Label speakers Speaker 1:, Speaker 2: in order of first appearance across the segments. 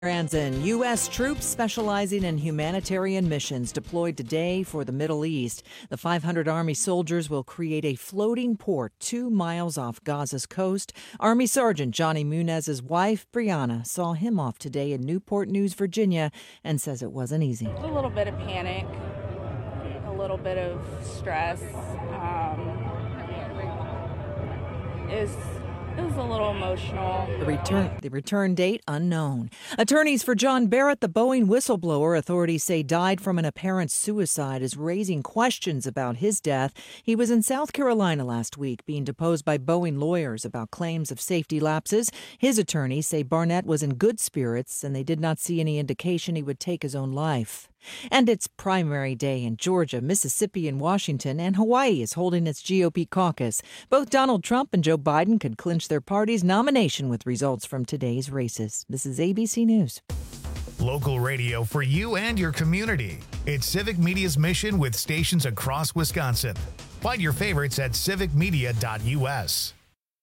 Speaker 1: Franzen, U.S. troops specializing in humanitarian missions deployed today for the Middle East. The 500 Army soldiers will create a floating port 2 miles off Gaza's coast. Army Sergeant Johnny Munez's wife, Brianna, saw him off today in Newport News, Virginia, and says it wasn't easy.
Speaker 2: A little bit of panic, a little bit of stress. It was a little emotional.
Speaker 1: The return date unknown. Attorneys for John Barrett, the Boeing whistleblower authorities say died from an apparent suicide, is raising questions about his death. He was in South Carolina last week being deposed by Boeing lawyers about claims of safety lapses. His attorneys say Barnett was in good spirits and they did not see any indication he would take his own life. And it's primary day in Georgia, Mississippi, and Washington, and Hawaii is holding its GOP caucus. Both Donald Trump and Joe Biden could clinch their party's nomination with results from today's races. This is ABC News.
Speaker 3: Local radio for you and your community. It's Civic Media's mission with stations across Wisconsin. Find your favorites at civicmedia.us.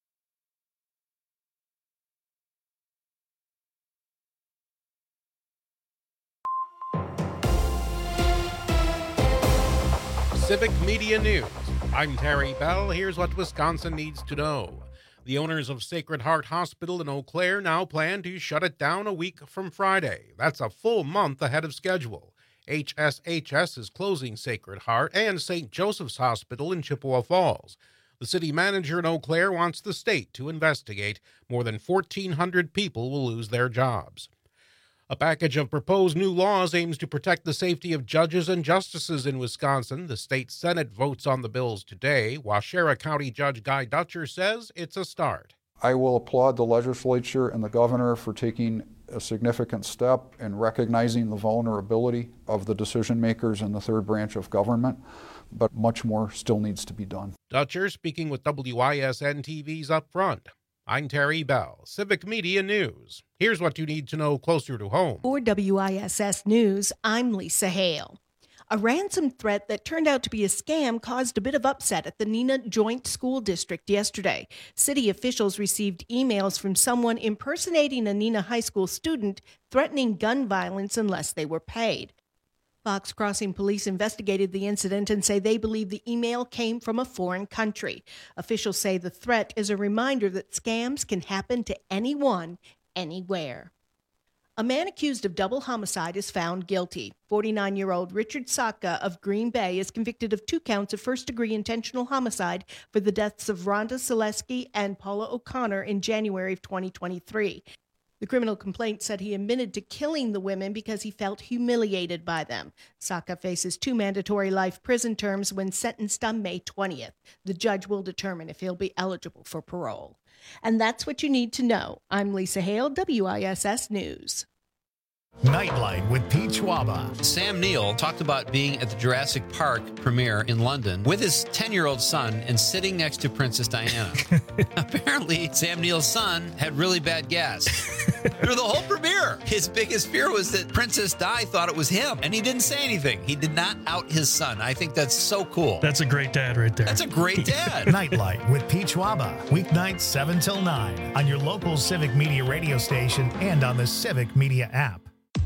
Speaker 4: Civic Media News. I'm Terry Bell. Here's what Wisconsin needs to know. The owners of Sacred Heart Hospital in Eau Claire now plan to shut it down a week from Friday. That's a full month ahead of schedule. HSHS is closing Sacred Heart and St. Joseph's Hospital in Chippewa Falls. The city manager in Eau Claire wants the state to investigate. More than 1,400 people will lose their jobs. A package of proposed new laws aims to protect the safety of judges and justices in Wisconsin. The state Senate votes on the bills today. Waushara County Judge Guy Dutcher says it's a start.
Speaker 5: I will applaud the legislature and the governor for taking a significant step in recognizing the vulnerability of the decision makers in the third branch of government, but much more still needs to be done.
Speaker 4: Dutcher speaking with WISN TV's Up Front. I'm Terry Bell, Civic Media News. Here's what you need to know closer to home.
Speaker 6: For WISS News, I'm Lisa Hale. A ransom threat that turned out to be a scam caused a bit of upset at the Neenah Joint School District yesterday. City officials received emails from someone impersonating a Neenah High School student threatening gun violence unless they were paid. Fox Crossing police investigated the incident and say they believe the email came from a foreign country. Officials say the threat is a reminder that scams can happen to anyone, anywhere. A man accused of double homicide is found guilty. 49-year-old Richard Saka of Green Bay is convicted of 2 counts of first-degree intentional homicide for the deaths of Rhonda Selesky and Paula O'Connor in January of 2023. The criminal complaint said he admitted to killing the women because he felt humiliated by them. Saka faces 2 mandatory life prison terms when sentenced on May 20th. The judge will determine if he'll be eligible for parole. And that's what you need to know. I'm Lisa Hale, WISS News.
Speaker 3: Nightlight with Pete Schwaba.
Speaker 7: Sam Neill talked about being at the Jurassic Park premiere in London with his 10-year-old son and sitting next to Princess Diana. Apparently, Sam Neill's son had really bad gas through the whole premiere. His biggest fear was that Princess Di thought it was him, and he didn't say anything. He did not out his son. I think that's so cool.
Speaker 8: That's a great dad right there.
Speaker 7: That's a great dad.
Speaker 3: Nightlight with Pete Schwaba. Weeknights 7 till 9 on your local Civic Media radio station and on the Civic Media app.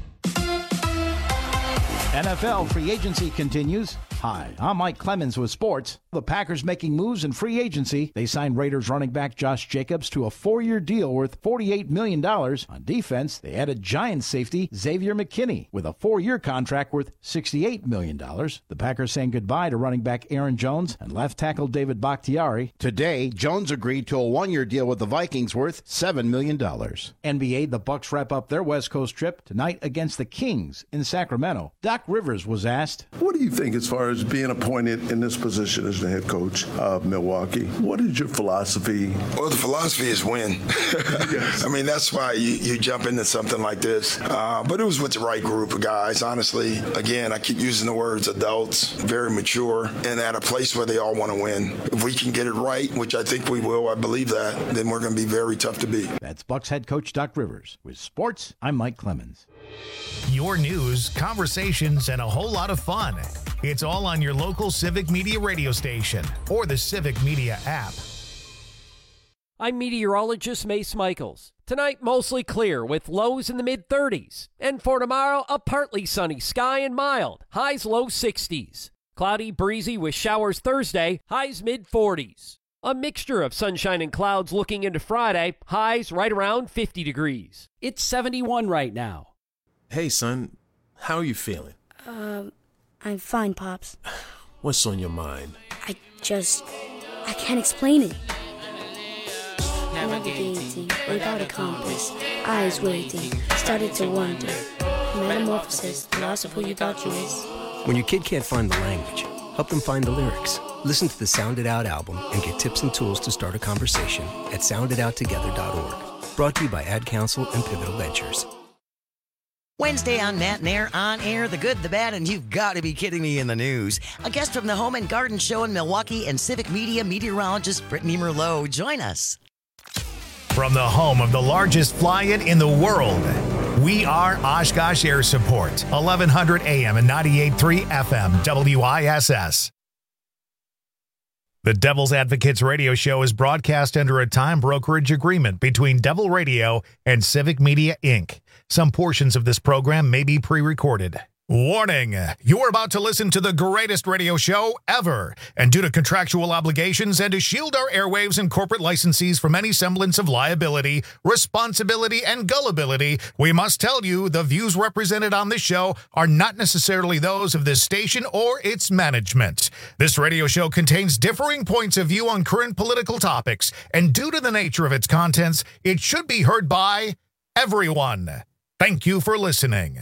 Speaker 9: NFL free agency continues. Hi, I'm Mike Clemens with sports. The Packers making moves in free agency. They signed Raiders running back Josh Jacobs to a 4-year deal worth $48 million. On defense, they added Giants safety Xavier McKinney with a 4-year contract worth $68 million. The Packers saying goodbye to running back Aaron Jones and left tackle David Bakhtiari.
Speaker 10: Today, Jones agreed to a 1-year deal with the Vikings worth $7 million.
Speaker 9: NBA, the Bucks wrap up their West Coast trip tonight against the Kings in Sacramento. Doc Rivers was asked,
Speaker 11: "What do you think as far as being appointed in this position as the head coach of Milwaukee? What is your philosophy?"
Speaker 12: Well, the philosophy is win. Yes. I mean, that's why you jump into something like this. But it was with the right group of guys, honestly. Again, I keep using the words adults, very mature, and at a place where they all want to win. If we can get it right, which I think we will, I believe that, then we're going to be very tough to beat.
Speaker 9: That's Bucks head coach Doc Rivers. With sports, I'm Mike Clemens.
Speaker 3: Your news, conversations, and a whole lot of fun. It's all on your local Civic Media radio station or the Civic Media app.
Speaker 8: I'm meteorologist Mace Michaels. Tonight, mostly clear with lows in the mid-30s. And for tomorrow, a partly sunny sky and mild. Highs low 60s. Cloudy, breezy with showers Thursday. Highs mid-40s. A mixture of sunshine and clouds looking into Friday. Highs right around 50 degrees. It's 71 right now.
Speaker 13: Hey, son. How are you feeling?
Speaker 14: I'm fine, Pops.
Speaker 13: What's on your mind?
Speaker 14: I can't explain it. Navigating without a compass, eyes waiting, started to wonder. Metamorphosis, the loss of who you thought you is.
Speaker 15: When your kid can't find the language, help them find the lyrics. Listen to the Sound It Out album and get tips and tools to start a conversation at sounditouttogether.org. Brought to you by Ad Council and Pivotal Ventures.
Speaker 16: Wednesday on Nat and Air, on air, the good, the bad, and you've got to be kidding me in the news. A guest from the Home and Garden Show in Milwaukee and Civic Media meteorologist Brittany Merlot. Join us.
Speaker 3: From the home of the largest fly-in in the world, we are Oshkosh Air Support, 1100 AM and 98.3 FM, WISS. The Devil's Advocates radio show is broadcast under a time brokerage agreement between Devil Radio and Civic Media, Inc. Some portions of this program may be pre-recorded. Warning, you're about to listen to the greatest radio show ever. And due to contractual obligations and to shield our airwaves and corporate licensees from any semblance of liability, responsibility, and gullibility, we must tell you the views represented on this show are not necessarily those of this station or its management. This radio show contains differing points of view on current political topics, and due to the nature of its contents, it should be heard by everyone. Thank you for listening.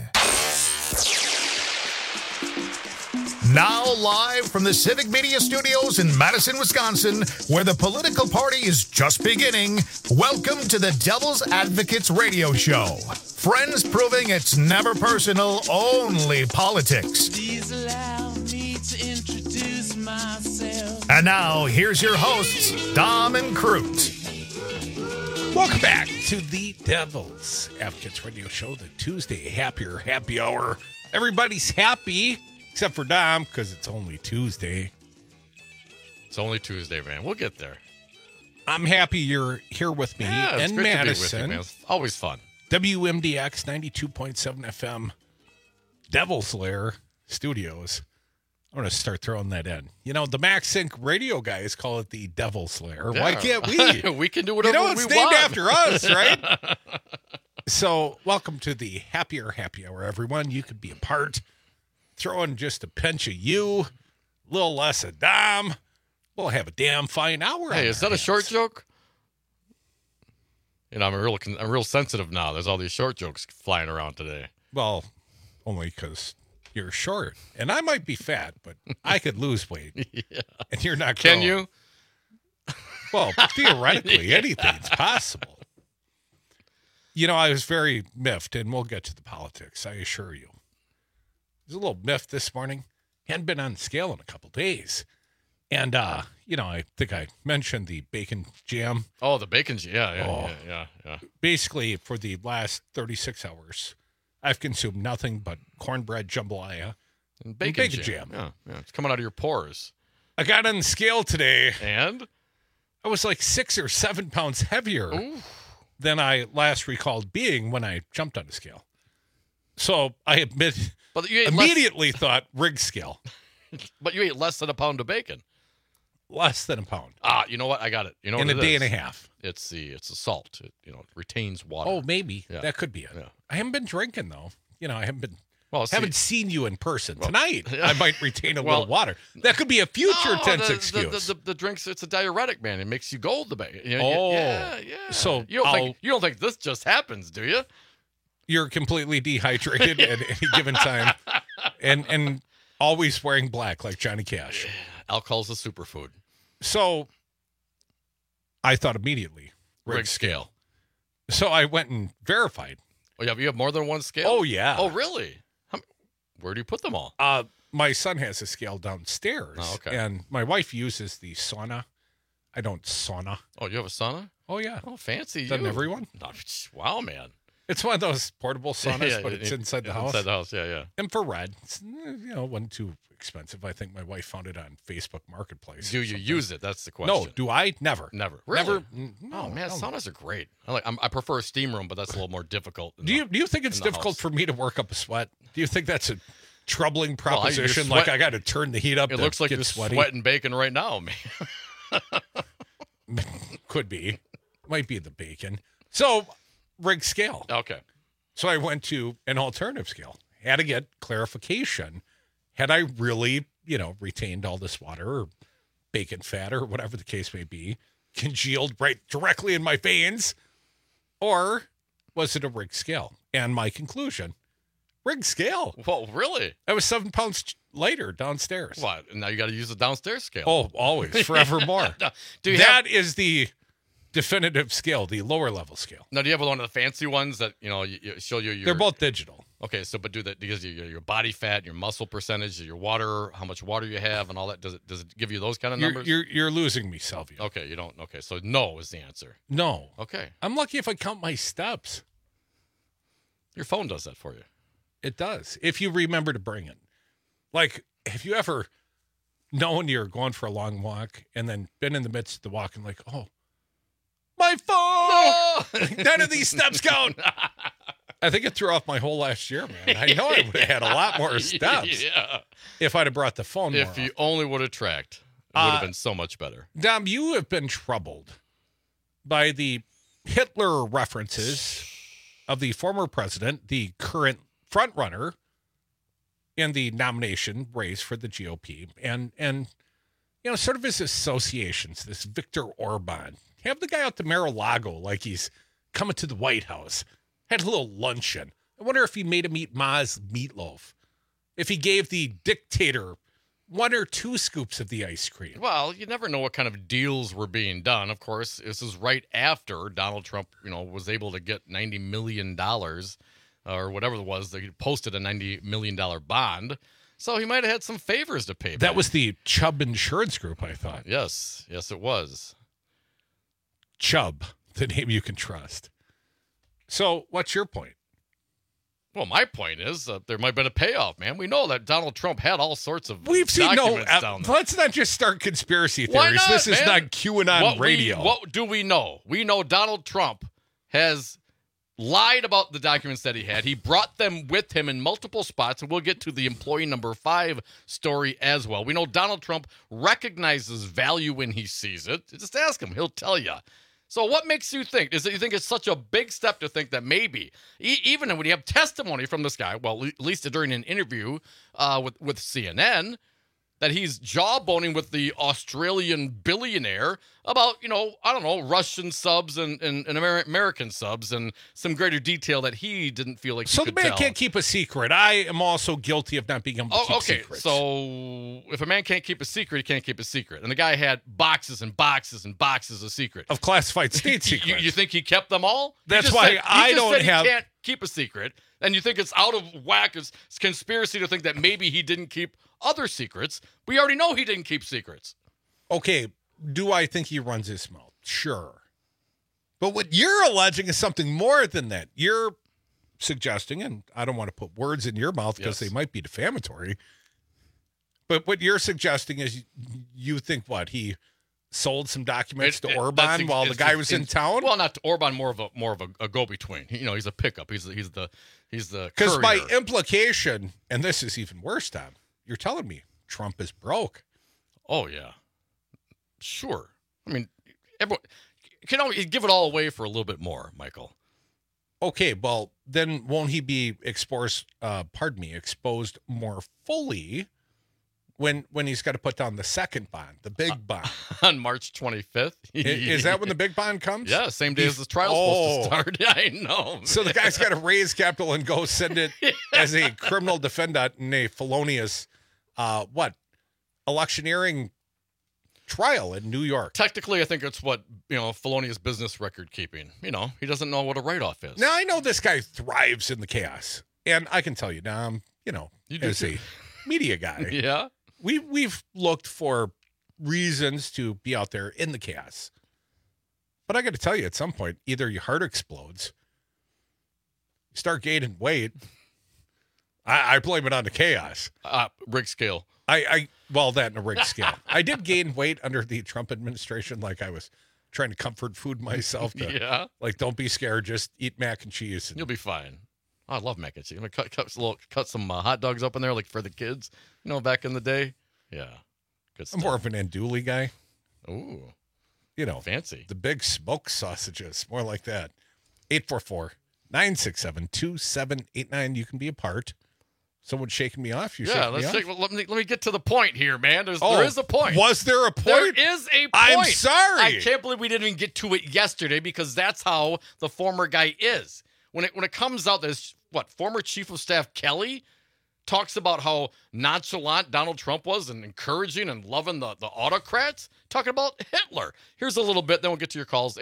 Speaker 3: Now live from the Civic Media Studios in Madison, Wisconsin, where the political party is just beginning, welcome to the Devil's Advocates radio show. Friends proving it's never personal, only politics.
Speaker 17: Please allow me to introduce myself.
Speaker 3: And now, here's your hosts, Dom and Crute.
Speaker 4: Welcome back to the Devil's Advocates radio show, the Tuesday happy hour. Everybody's happy. Except for Dom, because it's only Tuesday.
Speaker 18: It's only Tuesday, man. We'll get there.
Speaker 4: I'm happy you're here with me in Madison.
Speaker 18: To be with you, man. It's always fun.
Speaker 4: WMDX 92.7 FM, Devil's Lair Studios. I'm going to start throwing that in. You know, the MaxSync radio guys call it the Devil's Lair.
Speaker 18: Yeah.
Speaker 4: Why can't we?
Speaker 18: We can do whatever we want.
Speaker 4: It's named after us, right? So, welcome to the happy hour, everyone. You could be a part. Throw in just a pinch of you, a little less of Dom. We'll have a damn fine hour.
Speaker 18: Hey, is that a short joke? You know, I'm real sensitive now. There's all these short jokes flying around today.
Speaker 4: Well, only because you're short, and I might be fat, but I could lose weight.
Speaker 18: Yeah.
Speaker 4: And you're not.
Speaker 18: Can you?
Speaker 4: Well, theoretically, anything's possible. You know, I was very miffed, and we'll get to the politics. I assure you. A little miffed this morning. Hadn't been on the scale in a couple days. And, you know, I think I mentioned the bacon jam.
Speaker 18: Oh, the bacon jam. Yeah.
Speaker 4: Basically, for the last 36 hours, I've consumed nothing but cornbread jambalaya
Speaker 18: and bacon jam. Yeah, it's coming out of your pores.
Speaker 4: I got on the scale today.
Speaker 18: And?
Speaker 4: I was like 6 or 7 pounds heavier than I last recalled being when I jumped on the scale. So I admit...
Speaker 18: But you
Speaker 4: immediately thought rig scale.
Speaker 18: But you ate less than a pound of bacon.
Speaker 4: Less than a pound.
Speaker 18: You know what? I got it. You know
Speaker 4: in
Speaker 18: what
Speaker 4: a day and a half.
Speaker 18: It's the salt. It retains water.
Speaker 4: Oh, maybe that could be it. Yeah. I haven't been drinking though. You know, I haven't been. Well, haven't seen you in person tonight. I might retain a little water. That could be a future tense excuse.
Speaker 18: The drinks. It's a diuretic, man. It makes you go the bacon.
Speaker 4: Yeah.
Speaker 18: So you don't think this just happens, do you?
Speaker 4: You're completely dehydrated at any given time, and always wearing black like Johnny Cash.
Speaker 18: Alcohol's a superfood.
Speaker 4: So I thought immediately
Speaker 18: rig scale.
Speaker 4: So I went and verified.
Speaker 18: Oh, yeah, you have more than one scale?
Speaker 4: Oh, yeah.
Speaker 18: Oh, really? Where do you put them all?
Speaker 4: My son has a scale downstairs.
Speaker 18: Oh, okay.
Speaker 4: And my wife uses the sauna. I don't sauna.
Speaker 18: Oh, you have a sauna?
Speaker 4: Oh, yeah.
Speaker 18: Oh, fancy.
Speaker 4: Doesn't everyone?
Speaker 18: Wow, man.
Speaker 4: It's one of those portable saunas, but it's inside the house.
Speaker 18: Inside the house, yeah.
Speaker 4: Infrared. It's, wasn't too expensive. I think my wife found it on Facebook Marketplace.
Speaker 18: Do you use it? That's the question.
Speaker 4: No, do I? Never.
Speaker 18: Never.
Speaker 4: Never.
Speaker 18: Oh man, saunas are great. I prefer a steam room, but that's a little more difficult.
Speaker 4: Do you think it's difficult for me to work up a sweat? Do you think that's a troubling proposition?
Speaker 18: Well,
Speaker 4: like I got to turn the heat up.
Speaker 18: It looks like you're
Speaker 4: sweaty?
Speaker 18: sweating bacon right now, man.
Speaker 4: Could be. Might be the bacon. So, rig scale.
Speaker 18: Okay.
Speaker 4: So I went to an alternative scale. Had to get clarification. Had I really, retained all this water or bacon fat or whatever the case may be, congealed right directly in my veins? Or was it a rig scale? And my conclusion, rig scale.
Speaker 18: Well, really?
Speaker 4: I was 7 pounds lighter downstairs.
Speaker 18: What? And now you got to use the downstairs scale.
Speaker 4: Oh, always, forevermore. That is the definitive scale, the lower level scale.
Speaker 18: Now, do you have one of the fancy ones that you show you? Your,
Speaker 4: They're both digital.
Speaker 18: Okay, so but do that because your body fat, your muscle percentage, your water, how much water you have, and all that. Does it give you those kind of numbers?
Speaker 4: You're losing me, Salvio.
Speaker 18: Okay, you don't. Okay, so no is the answer.
Speaker 4: No.
Speaker 18: Okay,
Speaker 4: I'm lucky if I count my steps.
Speaker 18: Your phone does that for you.
Speaker 4: It does if you remember to bring it. Like, have you ever known you're going for a long walk and then been in the midst of the walk and like, oh, my phone! No! None of these steps count. I think it threw off my whole last year, man. I know I would have had a lot more steps if I'd have brought the phone more.
Speaker 18: If you only would have tracked, it would have been so much better.
Speaker 4: Dom, you have been troubled by the Hitler references of the former president, the current frontrunner in the nomination race for the GOP, and sort of his associations, this Viktor Orban. Have the guy out to Mar-a-Lago like he's coming to the White House. Had a little luncheon. I wonder if he made him eat Ma's meatloaf. If he gave the dictator 1 or 2 scoops of the ice cream.
Speaker 18: Well, you never know what kind of deals were being done. Of course, this is right after Donald Trump, was able to get $90 million or whatever it was. They posted a $90 million bond. So he might have had some favors to pay back.
Speaker 4: That was the Chubb Insurance Group, I thought.
Speaker 18: Yes, it was.
Speaker 4: Chubb, the name you can trust. So what's your point?
Speaker 18: Well, my point is there might have been a payoff, man. We know that Donald Trump had all sorts of
Speaker 4: We've seen
Speaker 18: down there.
Speaker 4: Let's not just start conspiracy theories.
Speaker 18: Why not,
Speaker 4: this is
Speaker 18: man?
Speaker 4: not QAnon radio.
Speaker 18: What do we know? We know Donald Trump has lied about the documents that he had. He brought them with him in multiple spots, and we'll get to the employee number 5 story as well. We know Donald Trump recognizes value when he sees it. Just ask him. He'll tell you. So what makes you think? Is it you think it's such a big step to think that maybe, even when you have testimony from this guy, well, at least during an interview with CNN, that he's jawboning with the Australian billionaire about, I don't know, Russian subs and American subs and some greater detail that he didn't feel like he could tell.
Speaker 4: So the man can't keep a secret. I am also guilty of not being able to keep secrets.
Speaker 18: So if a man can't keep a secret, he can't keep a secret. And the guy had boxes and boxes and boxes of secrets.
Speaker 4: Of classified state secrets.
Speaker 18: You think he kept them all?
Speaker 4: That's why I don't have...
Speaker 18: He can't keep a secret. And you think it's out of whack, it's conspiracy to think that maybe he didn't keep other secrets. We already know he didn't keep secrets.
Speaker 4: Okay, do I think he runs his mouth? Sure. But what you're alleging is something more than that. You're suggesting, and I don't want to put words in your mouth because they might be defamatory, but what you're suggesting is you think what? He sold some documents to Orban while the guy was in town?
Speaker 18: Well, not to Orban, more of a go-between. He's a pickup. He's the
Speaker 4: because by implication, and this is even worse, Tom, you're telling me Trump is broke.
Speaker 18: Oh, yeah. Sure. I mean, everyone can only give it all away for a little bit more, Michael.
Speaker 4: Okay, well, then won't he be exposed more fully when he's got to put down the second bond, the big bond?
Speaker 18: On March 25th.
Speaker 4: Is that when the big bond comes?
Speaker 18: Yeah, same day as the trial's supposed to start. Yeah, I know.
Speaker 4: So the guy's got to raise capital and go send it as a criminal defendant in a felonious, electioneering trial in New York.
Speaker 18: Technically, I think it's what, felonious business record keeping. He doesn't know what a write-off is.
Speaker 4: Now, I know this guy thrives in the chaos. And I can tell you now, as a media guy.
Speaker 18: Yeah.
Speaker 4: We've looked for reasons to be out there in the chaos. But I got to tell you, at some point, either your heart explodes, you start gaining weight. I blame it on the chaos.
Speaker 18: Rig scale.
Speaker 4: Well, that and a rigged scale. I did gain weight under the Trump administration. Like I was trying to comfort food myself.
Speaker 18: Yeah.
Speaker 4: Like, don't be scared. Just eat mac and cheese.
Speaker 18: You'll be fine. Oh, I love mac and cheese. I'm going to cut some hot dogs up in there, like for the kids, back in the day. Yeah. Good stuff.
Speaker 4: I'm more of an andouille guy.
Speaker 18: Ooh.
Speaker 4: Fancy. The big smoked sausages. More like that. 844-967-2789. You can be a part. Someone's shaking me off.
Speaker 18: Let me get to the point here, man. There is a point.
Speaker 4: Was there a point?
Speaker 18: There is a point.
Speaker 4: I'm sorry.
Speaker 18: I can't believe we didn't even get to it yesterday because that's how the former guy is. When it comes out, there's former Chief of Staff Kelly talks about how nonchalant Donald Trump was and encouraging and loving the autocrats, talking about Hitler. Here's a little bit, then we'll get to your calls,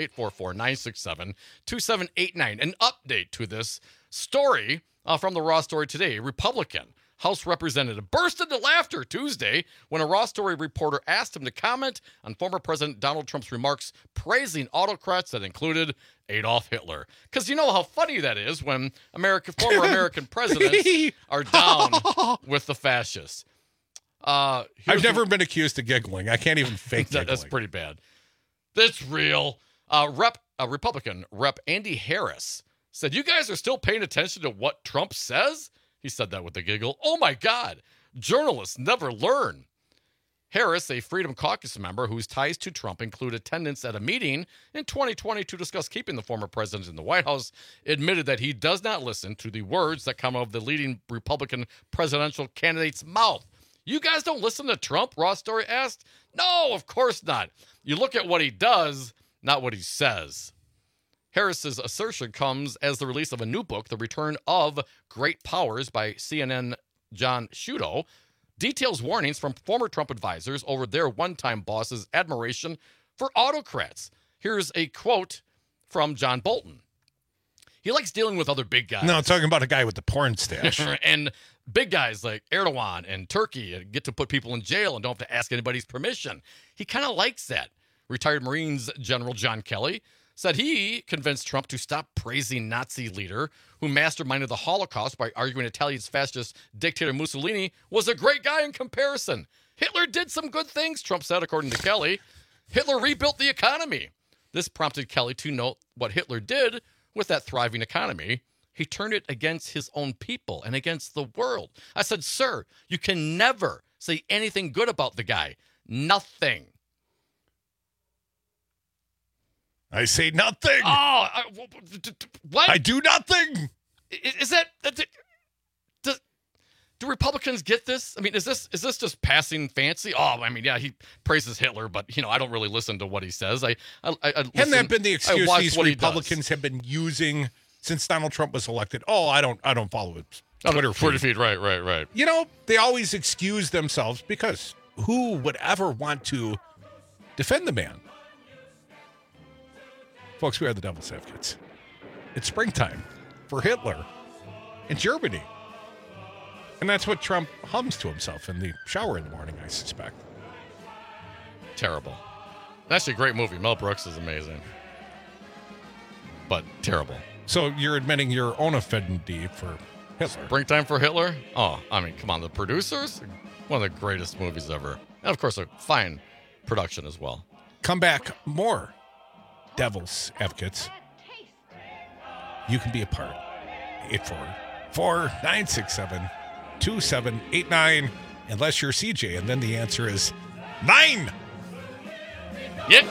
Speaker 18: 844-967-2789. An update to this story from the Raw Story today. A Republican House representative burst into laughter Tuesday when a Raw Story reporter asked him to comment on former President Donald Trump's remarks praising autocrats that included Adolf Hitler. Because you know how funny that is when former American presidents are down with the fascists.
Speaker 4: I've never been accused of giggling. I can't even fake giggling.
Speaker 18: That's pretty bad. That's real. Republican Rep. Andy Harris said, "You guys are still paying attention to what Trump says?" He said that with a giggle. Oh, my God. Journalists never learn. Harris, a Freedom Caucus member whose ties to Trump include attendance at a meeting in 2020 to discuss keeping the former president in the White House, admitted that he does not listen to the words that come out of the leading Republican presidential candidate's mouth. You guys don't listen to Trump? Raw Story asked. No, of course not. You look at what he does, not what he says. Harris's assertion comes as the release of a new book, The Return of Great Powers by CNN John Sciutto, details warnings from former Trump advisors over their one-time boss's admiration for autocrats. Here's a quote from John Bolton. He likes dealing with other big guys.
Speaker 4: No, I'm talking about a guy with the porn stash.
Speaker 18: And big guys like Erdogan and Turkey and get to put people in jail and don't have to ask anybody's permission. He kind of likes that. Retired Marines General John Kelly said he convinced Trump to stop praising Nazi leader who masterminded the Holocaust by arguing Italia's fascist dictator Mussolini was a great guy in comparison. Hitler did some good things, Trump said, according to Kelly. Hitler rebuilt the economy. This prompted Kelly to note what Hitler did with that thriving economy. He turned it against his own people and against the world. I said, sir, you can never say anything good about the guy. Nothing.
Speaker 4: I say nothing.
Speaker 18: Oh, what?
Speaker 4: I do nothing.
Speaker 18: Is that? Do Republicans get this? I mean, is this just passing fancy? Oh, I mean, yeah, he praises Hitler, but I don't really listen to what he says.
Speaker 4: Hasn't that been the excuse these Republicans have been using since Donald Trump was elected? Oh, I don't follow it.
Speaker 18: Twitter feed. Right.
Speaker 4: They always excuse themselves because who would ever want to defend the man? Folks, we are the Devil's Advocates. It's springtime for Hitler in Germany. And that's what Trump hums to himself in the shower in the morning, I suspect.
Speaker 18: Terrible. That's a great movie. Mel Brooks is amazing. But terrible.
Speaker 4: So you're admitting your own affinity for Hitler.
Speaker 18: Springtime for Hitler? Oh, I mean, come on. The producers? One of the greatest movies ever. And, of course, a fine production as well.
Speaker 4: Come back more. Devil's Advocates. You can be a part. 844-967-2789. Unless you're CJ, and then the answer is 9.
Speaker 18: Yep.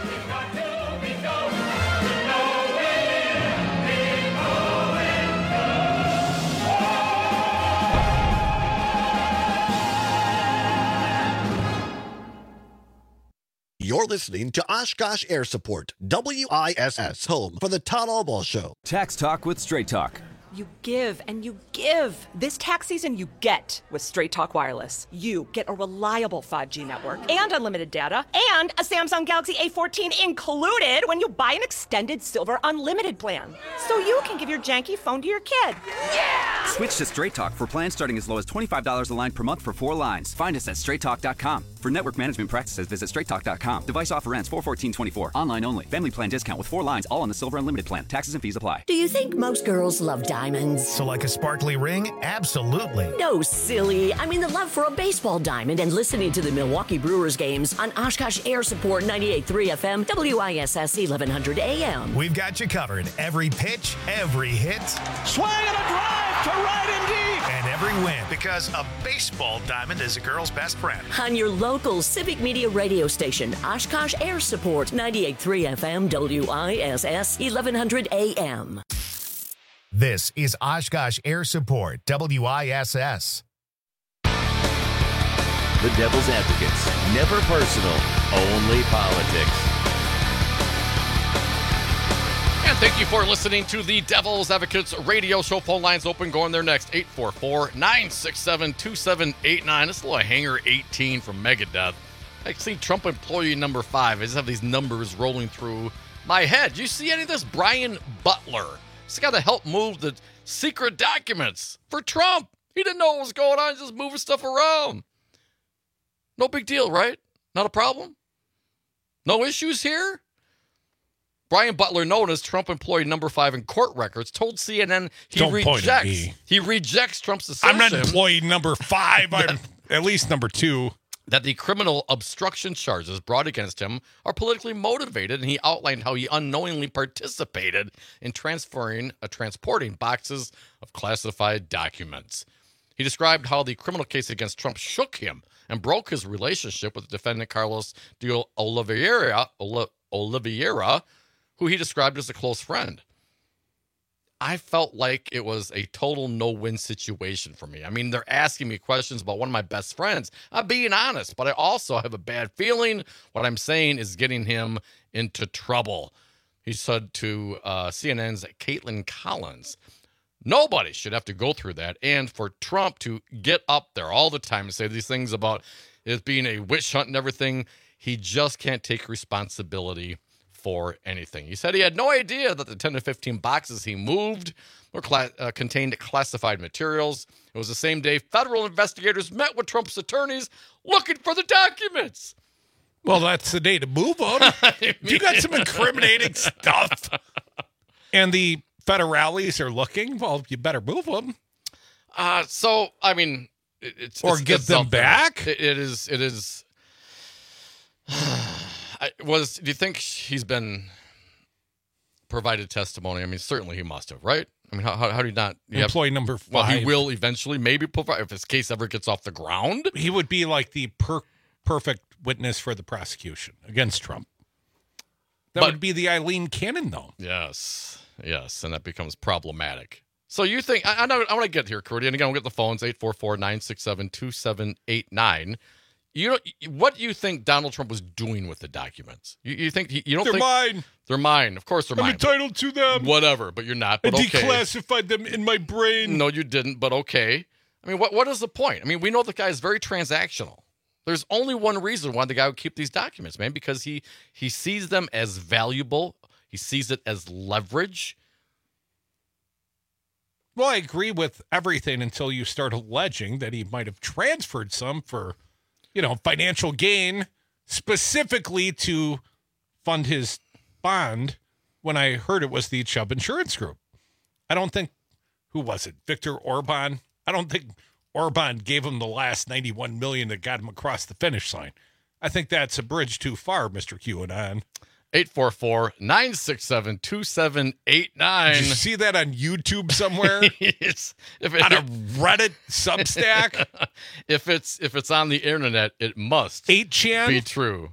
Speaker 19: You're listening to Oshkosh Air Support, WISS, home for the Todd Albaugh Show.
Speaker 20: Tax Talk with Straight Talk.
Speaker 21: You give and you give. This tax season, you get with Straight Talk Wireless. You get a reliable 5G network and unlimited data and a Samsung Galaxy A14 included when you buy an extended Silver Unlimited plan. So you can give your janky phone to your kid. Yeah!
Speaker 20: Switch to Straight Talk for plans starting as low as $25 a line per month for 4 lines. Find us at straighttalk.com. For network management practices, visit straighttalk.com. Device offer ends 4/14/24. Online only. Family plan discount with 4 lines, all on the Silver Unlimited plan. Taxes and fees apply.
Speaker 22: Do you think most girls love diamonds?
Speaker 3: So like a sparkly ring? Absolutely.
Speaker 22: No, silly. I mean the love for a baseball diamond and listening to the Milwaukee Brewers games on Oshkosh Air Support 98.3 FM, WISS 1100 AM.
Speaker 3: We've got you covered. Every pitch, every hit.
Speaker 9: Swing and a drive to right and deep.
Speaker 3: And every win. Because a baseball diamond is a girl's best friend.
Speaker 22: On your local Civic Media radio station, Oshkosh Air Support 98.3 FM, WISS 1100 AM.
Speaker 3: This is Oshkosh Air Support, WISS.
Speaker 23: The Devil's Advocates. Never personal, only politics.
Speaker 18: And thank you for listening to the Devil's Advocates radio show. Phone lines open, going there next. 844-967-2789. This little Hanger 18 from Megadeth. I see Trump employee number 5. I just have these numbers rolling through my head. Do you see any of this? Brian Butler. He's got to help move the secret documents for Trump. He didn't know what was going on. He's just moving stuff around. No big deal, right? Not a problem? No issues here? Brian Butler, known as Trump employee number 5 in court records, told CNN he rejects Trump's assertion.
Speaker 24: I'm not employee number 5. I'm at least number 2.
Speaker 18: That the criminal obstruction charges brought against him are politically motivated, and he outlined how he unknowingly participated in transporting boxes of classified documents. He described how the criminal case against Trump shook him and broke his relationship with the defendant Carlos de Oliveira, who he described as a close friend. I felt like it was a total no-win situation for me. I mean, they're asking me questions about one of my best friends. I'm being honest, but I also have a bad feeling what I'm saying is getting him into trouble. He said to CNN's Caitlin Collins, nobody should have to go through that. And for Trump to get up there all the time and say these things about it being a witch hunt and everything, he just can't take responsibility for anything. He said he had no idea that the 10 to 15 boxes he moved were contained classified materials. It was the same day federal investigators met with Trump's attorneys looking for the documents.
Speaker 24: Well, that's the day to move them. You got some incriminating stuff. And the federales are looking. Well, you better move them.
Speaker 18: So, I mean, it's
Speaker 24: give them back.
Speaker 18: It is. Do you think he's been provided testimony? I mean, certainly he must have, right? I mean, how do you not?
Speaker 24: Employee number 5.
Speaker 18: Well, he will eventually maybe provide, if his case ever gets off the ground.
Speaker 24: He would be like the perfect witness for the prosecution against Trump. That would be the Eileen Cannon, though.
Speaker 18: Yes, and that becomes problematic. So you think, I want to get here, Cody, and again, we'll get the phones, 844-967-2789. What do you think Donald Trump was doing with the documents? You don't think
Speaker 24: they're mine?
Speaker 18: They're mine. Of course they're mine.
Speaker 24: I'm entitled to them.
Speaker 18: Whatever, but you're not. But
Speaker 24: I declassified them in my brain.
Speaker 18: No, you didn't, but okay. I mean, what is the point? I mean, we know the guy is very transactional. There's only one reason why the guy would keep these documents, man, because he sees them as valuable. He sees it as leverage.
Speaker 24: Well, I agree with everything until you start alleging that he might have transferred some for, financial gain, specifically to fund his bond, when I heard it was the Chubb Insurance Group. I don't think, who was it, Viktor Orban? I don't think Orban gave him the last $91 million that got him across the finish line. I think that's a bridge too far, Mr. QAnon.
Speaker 18: 844-967-2789.
Speaker 24: Did you see that on YouTube somewhere? On a Reddit Substack?
Speaker 18: If it's on the internet, it must
Speaker 24: 8chan
Speaker 18: be true.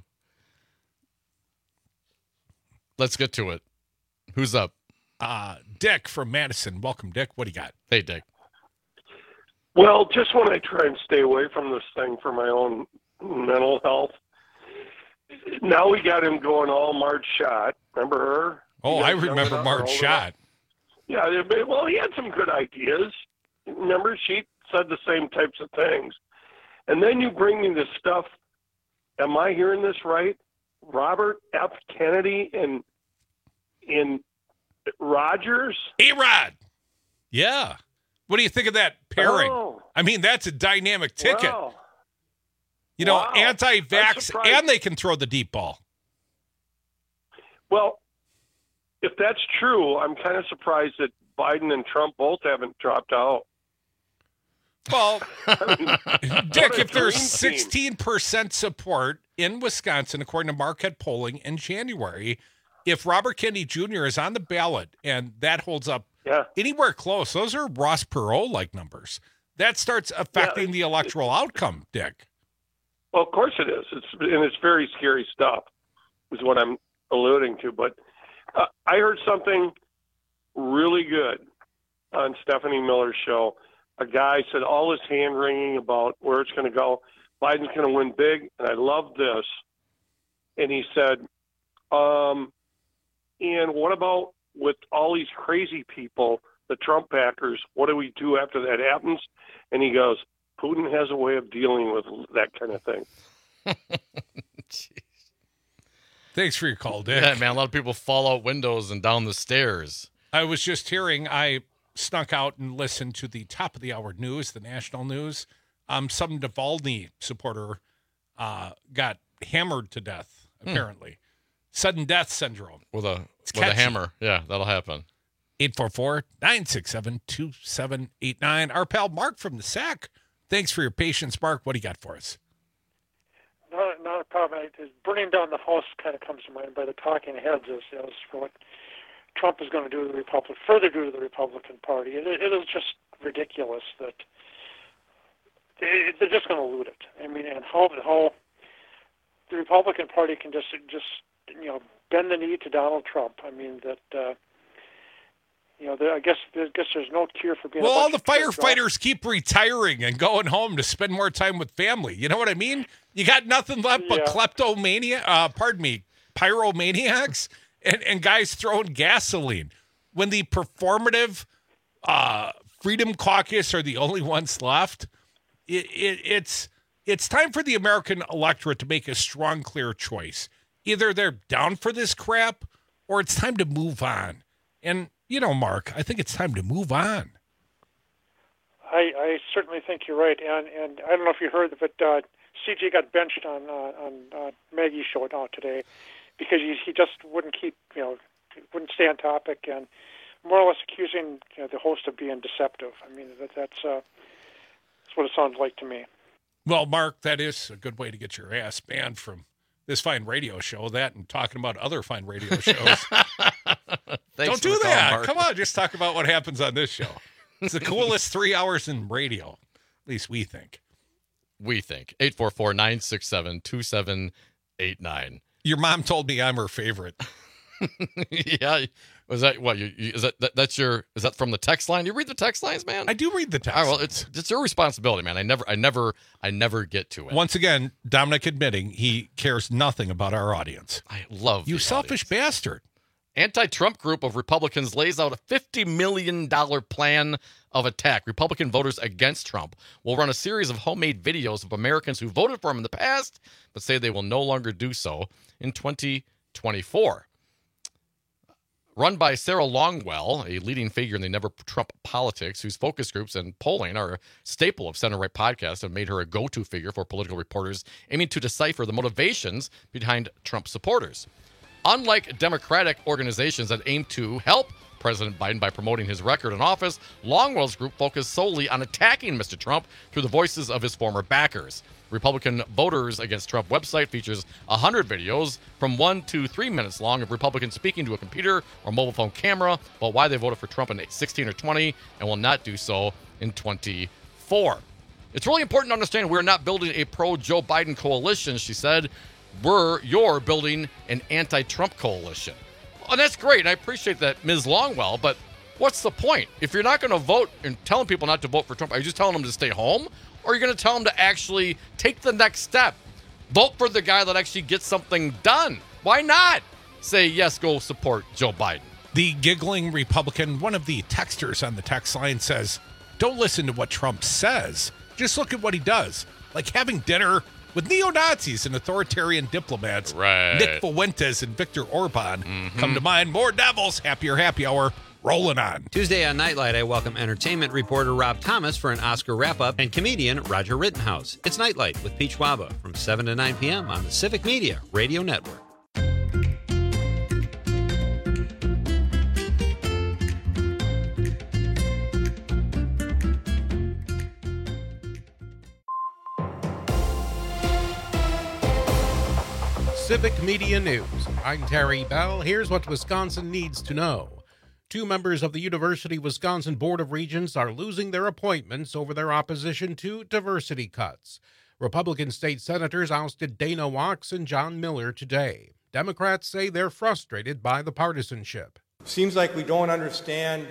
Speaker 18: Let's get to it. Who's up?
Speaker 24: Dick from Madison. Welcome, Dick. What do you got?
Speaker 18: Hey, Dick.
Speaker 25: Well, just when I try and stay away from this thing for my own mental health, now we got him going all Marge Schott. Remember her?
Speaker 24: Oh, I remember Marge Schott.
Speaker 25: Yeah, well, he had some good ideas. Remember, she said the same types of things. And then you bring me this stuff. Am I hearing this right? Robert F. Kennedy in Rogers?
Speaker 24: A-Rod. Yeah. What do you think of that pairing?
Speaker 25: Oh.
Speaker 24: I mean, that's a dynamic ticket.
Speaker 25: Wow.
Speaker 24: You know,
Speaker 25: Wow.
Speaker 24: anti-vax, and they can throw the deep ball.
Speaker 25: Well, if that's true, I'm kind of surprised that Biden and Trump both haven't dropped out.
Speaker 24: Well, Dick, if there's
Speaker 25: dream team.
Speaker 24: 16% support in Wisconsin, according to Marquette polling in January, if Robert Kennedy Jr. is on the ballot and that holds up anywhere close, those are Ross Perot-like numbers. That starts affecting the electoral outcome, Dick.
Speaker 25: Well, of course it is. It's very scary stuff, is what I'm alluding to. But I heard something really good on Stephanie Miller's show. A guy said all this hand-wringing about where it's going to go. Biden's going to win big, and I love this. And he said, and what about with all these crazy people, the Trump backers, what do we do after that happens? And he goes, Putin has a way of dealing with that kind of thing.
Speaker 24: Thanks for your call, Dick.
Speaker 18: Yeah, man, a lot of people fall out windows and down the stairs.
Speaker 24: I was just hearing, I snuck out and listened to the top of the hour news, the national news. Some Navalny supporter got hammered to death, apparently. Sudden death syndrome.
Speaker 18: With a hammer. Yeah, that'll happen.
Speaker 24: 844-967-2789. Our pal Mark from the SAC. Thanks for your patience, Mark. What do you got for us?
Speaker 1: Not a problem. Burning down the house kind of comes to mind by the talking heads as for what Trump is going to do to the further do to the Republican Party. It is just ridiculous that they're just going to loot it. I mean, and how the Republican Party can just bend the knee to Donald Trump. I mean that. I guess there's no cure for being.
Speaker 24: Well, all the firefighters keep retiring and going home to spend more time with family. You know what I mean? You got nothing left but pyromaniacs and guys throwing gasoline. When the performative Freedom Caucus are the only ones left, it's time for the American electorate to make a strong, clear choice. Either they're down for this crap, or it's time to move on. And Mark, I think it's time to move on.
Speaker 1: I certainly think you're right, and I don't know if you heard, but CJ got benched on Maggie's show now today because he just wouldn't wouldn't stay on topic, and more or less accusing the host of being deceptive. I mean that's what it sounds like to me.
Speaker 24: Well, Mark, that is a good way to get your ass banned from this fine radio show. That and talking about other fine radio shows. Don't do that. Mark. Come on, just talk about what happens on this show. It's the coolest 3 hours in radio. At least we think.
Speaker 18: 844-967-2789.
Speaker 24: Your mom told me I'm her favorite.
Speaker 18: Yeah. Was that what? Is that from the text line? You read the text lines, man?
Speaker 24: I do read the text.
Speaker 18: All right, well, it's your responsibility, man. I never get to it.
Speaker 24: Once again, Dominic admitting he cares nothing about our audience.
Speaker 18: I love
Speaker 24: you, selfish bastard.
Speaker 18: Anti-Trump group of Republicans lays out a $50 million plan of attack. Republican voters against Trump will run a series of homemade videos of Americans who voted for him in the past, but say they will no longer do so in 2024. Run by Sarah Longwell, a leading figure in the Never Trump politics, whose focus groups and polling are a staple of center-right podcasts, have made her a go-to figure for political reporters aiming to decipher the motivations behind Trump supporters. Unlike Democratic organizations that aim to help President Biden by promoting his record in office, Longwell's group focused solely on attacking Mr. Trump through the voices of his former backers. Republican Voters Against Trump website features 100 videos from 1 to 3 minutes long of Republicans speaking to a computer or mobile phone camera about why they voted for Trump in 16 or 20 and will not do so in 24. It's really important to understand we're not building a pro-Joe Biden coalition, she said. You're building an anti-Trump coalition. And that's great, and I appreciate that, Ms. Longwell, but what's the point? If you're not going to vote and telling people not to vote for Trump, are you just telling them to stay home? Or are you going to tell them to actually take the next step? Vote for the guy that actually gets something done. Why not say, yes, go support Joe Biden?
Speaker 24: The giggling Republican, one of the texters on the text line says, don't listen to what Trump says. Just look at what he does. Like having dinner with neo-Nazis and authoritarian diplomats.
Speaker 18: Right.
Speaker 24: Nick Fuentes and Viktor Orban come to mind. More devils. Happier happy hour rolling on.
Speaker 2: Tuesday on Nightlight, I welcome entertainment reporter Rob Thomas for an Oscar wrap-up and comedian Roger Rittenhouse. It's Nightlight with Pete Schwaba from 7 to 9 p.m. on the Civic Media Radio Network.
Speaker 4: Civic Media News. I'm Terry Bell. Here's what Wisconsin needs to know. 2 members of the University of Wisconsin Board of Regents are losing their appointments over their opposition to diversity cuts. Republican state senators ousted Dana Wachs and John Miller today. Democrats say they're frustrated by the partisanship.
Speaker 5: Seems like we don't understand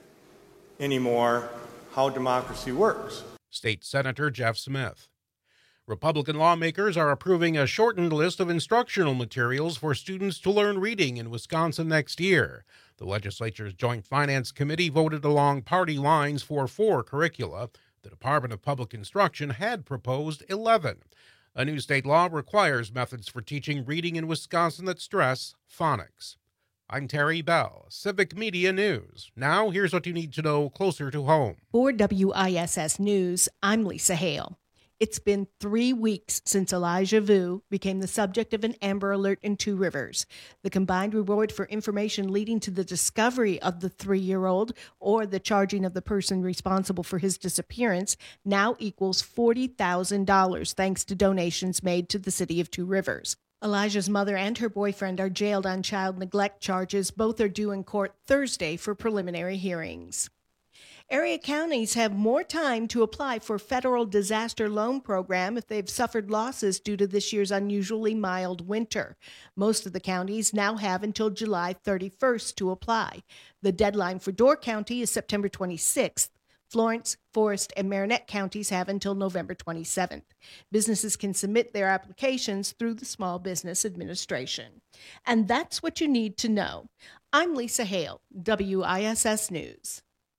Speaker 5: anymore how democracy works.
Speaker 4: State Senator Jeff Smith. Republican lawmakers are approving a shortened list of instructional materials for students to learn reading in Wisconsin next year. The legislature's Joint Finance Committee voted along party lines for 4 curricula. The Department of Public Instruction had proposed 11. A new state law requires methods for teaching reading in Wisconsin that stress phonics. I'm Terry Bell, Civic Media News. Now, here's what you need to know closer to home.
Speaker 6: For WISS News, I'm Lisa Hale. It's been 3 weeks since Elijah Vu became the subject of an Amber Alert in Two Rivers. The combined reward for information leading to the discovery of the 3-year-old or the charging of the person responsible for his disappearance now equals $40,000 thanks to donations made to the city of Two Rivers. Elijah's mother and her boyfriend are jailed on child neglect charges. Both are due in court Thursday for preliminary hearings. Area counties have more time to apply for federal disaster loan program if they've suffered losses due to this year's unusually mild winter. Most of the counties now have until July 31st to apply. The deadline for Door County is September 26th. Florence, Forest, and Marinette counties have until November 27th. Businesses can submit their applications through the Small Business Administration. And that's what you need to know. I'm Lisa Hale, WISS News.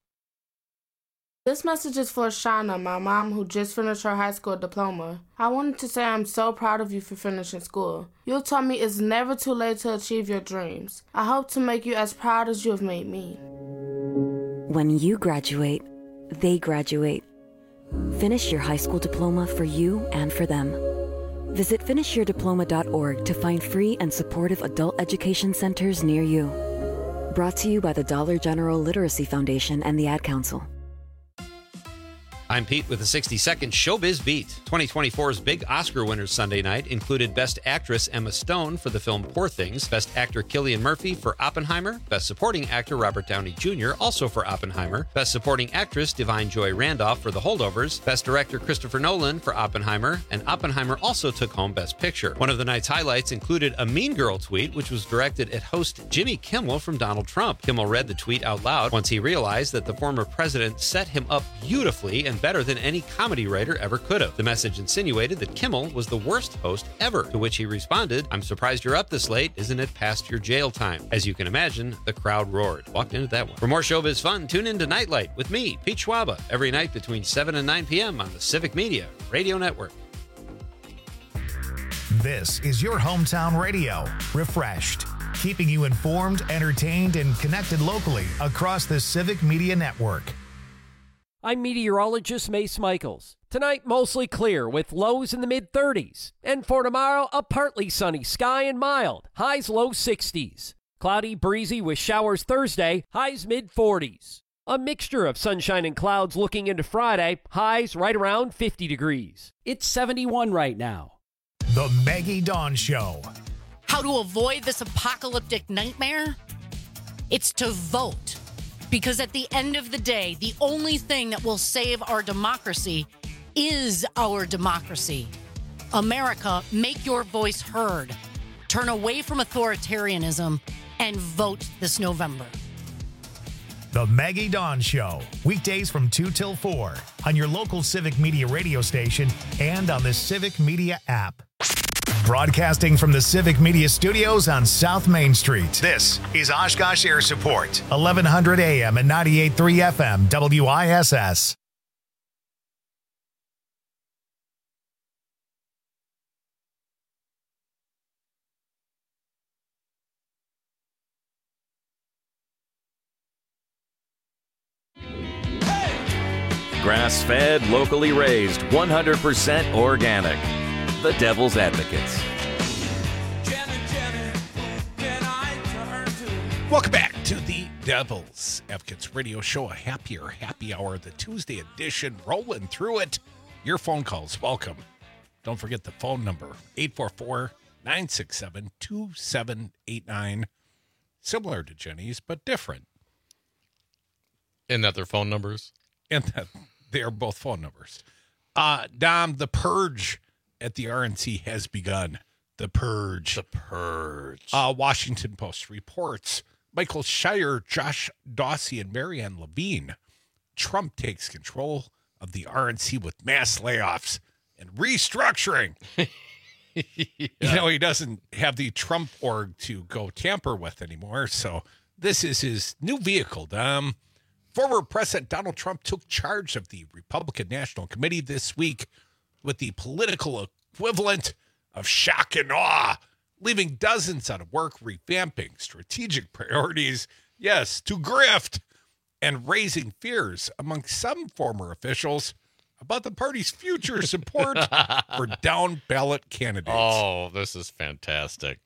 Speaker 7: This message is for Shauna, my mom, who just finished her high school diploma. I wanted to say I'm so proud of you for finishing school. You told me it's never too late to achieve your dreams. I hope to make you as proud as you have made me.
Speaker 10: When you graduate, they graduate. Finish your high school diploma for you and for them. Visit finishyourdiploma.org to find free and supportive adult education centers near you. Brought to you by the Dollar General Literacy Foundation and the Ad Council.
Speaker 2: I'm Pete with a 60-second Showbiz Beat. 2024's big Oscar winners Sunday night included Best Actress Emma Stone for the film Poor Things, Best Actor Cillian Murphy for Oppenheimer, Best Supporting Actor Robert Downey Jr. also for Oppenheimer, Best Supporting Actress Divine Joy Randolph for The Holdovers, Best Director Christopher Nolan for Oppenheimer, and Oppenheimer also took home Best Picture. One of the night's highlights included a Mean Girl tweet, which was directed at host Jimmy Kimmel from Donald Trump. Kimmel read the tweet out loud once he realized that the former president set him up beautifully and better than any comedy writer ever could have. The message insinuated that Kimmel was the worst host ever, to which he responded, "I'm surprised you're up this late. Isn't it past your jail time?" As you can imagine, the crowd roared. Walked into that one. For more showbiz fun, tune in to Nightlight with me, Pete Schwaba, every night between 7 and 9 p.m. on the Civic Media Radio Network.
Speaker 3: This is your hometown radio, refreshed, keeping you informed, entertained, and connected locally across the Civic Media Network.
Speaker 8: I'm meteorologist Mace Michaels. Tonight, mostly clear with lows in the mid-30s. And for tomorrow, a partly sunny sky and mild. Highs low 60s. Cloudy, breezy with showers Thursday. Highs mid-40s. A mixture of sunshine and clouds looking into Friday. Highs right around 50 degrees. It's 71 right now.
Speaker 3: The Maggie Dawn Show.
Speaker 26: How to avoid this apocalyptic nightmare? It's to vote. Because at the end of the day, the only thing that will save our democracy is our democracy. America, make your voice heard. Turn away from authoritarianism and vote this November.
Speaker 3: The Maggie Dawn Show. Weekdays from 2 till 4 on your local Civic Media radio station and on the Civic Media app. Broadcasting from the Civic Media Studios on South Main Street. This is Oshkosh Air Support, 1100 AM and 98.3 FM, WISS.
Speaker 23: Grass-fed, locally raised, 100% organic. The Devil's Advocates.
Speaker 24: Welcome back to the Devil's Advocates Radio Show, a happier happy hour, the Tuesday edition, rolling through it. Your phone calls, welcome. Don't forget the phone number, 844-967-2789. Similar to Jenny's, but different.
Speaker 18: In that they're phone numbers?
Speaker 24: And that they are both phone numbers. Dom, the purge at the RNC has begun. The purge.
Speaker 18: The purge.
Speaker 24: Washington Post reports Michael Shire, Josh Dawsey, and Marianne Levine. Trump takes control of the RNC with mass layoffs and restructuring. You know, he doesn't have the Trump org to go tamper with anymore, so this is his new vehicle, Dom. Former President Donald Trump took charge of the Republican National Committee this week with the political equivalent of shock and awe, leaving dozens out of work, revamping strategic priorities, yes, to grift, and raising fears among some former officials about the party's future support for down-ballot candidates.
Speaker 18: Oh, this is fantastic.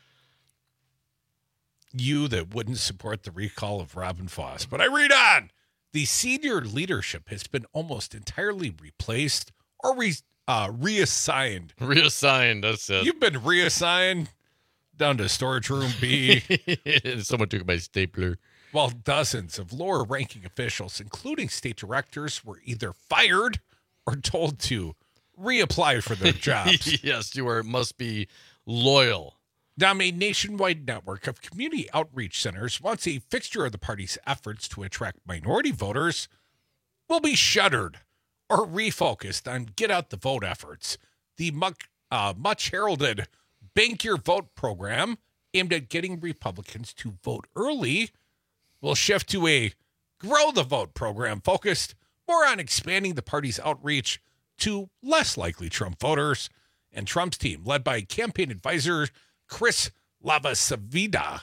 Speaker 24: You that wouldn't support the recall of Robin Foss. But I read on. The senior leadership has been almost entirely replaced or reassigned.
Speaker 18: Reassigned, that's it.
Speaker 24: You've been reassigned down to storage room B.
Speaker 18: Someone took my stapler.
Speaker 24: While dozens of lower-ranking officials, including state directors, were either fired or told to reapply for their jobs.
Speaker 18: Yes, must be loyal.
Speaker 24: Now, a nationwide network of community outreach centers, once a fixture of the party's efforts to attract minority voters, will be shuttered or refocused on get-out-the-vote efforts. The much-heralded Bank Your Vote program, aimed at getting Republicans to vote early, will shift to a Grow the Vote program focused more on expanding the party's outreach to less likely Trump voters. And Trump's team, led by campaign advisor Chris LaCivita,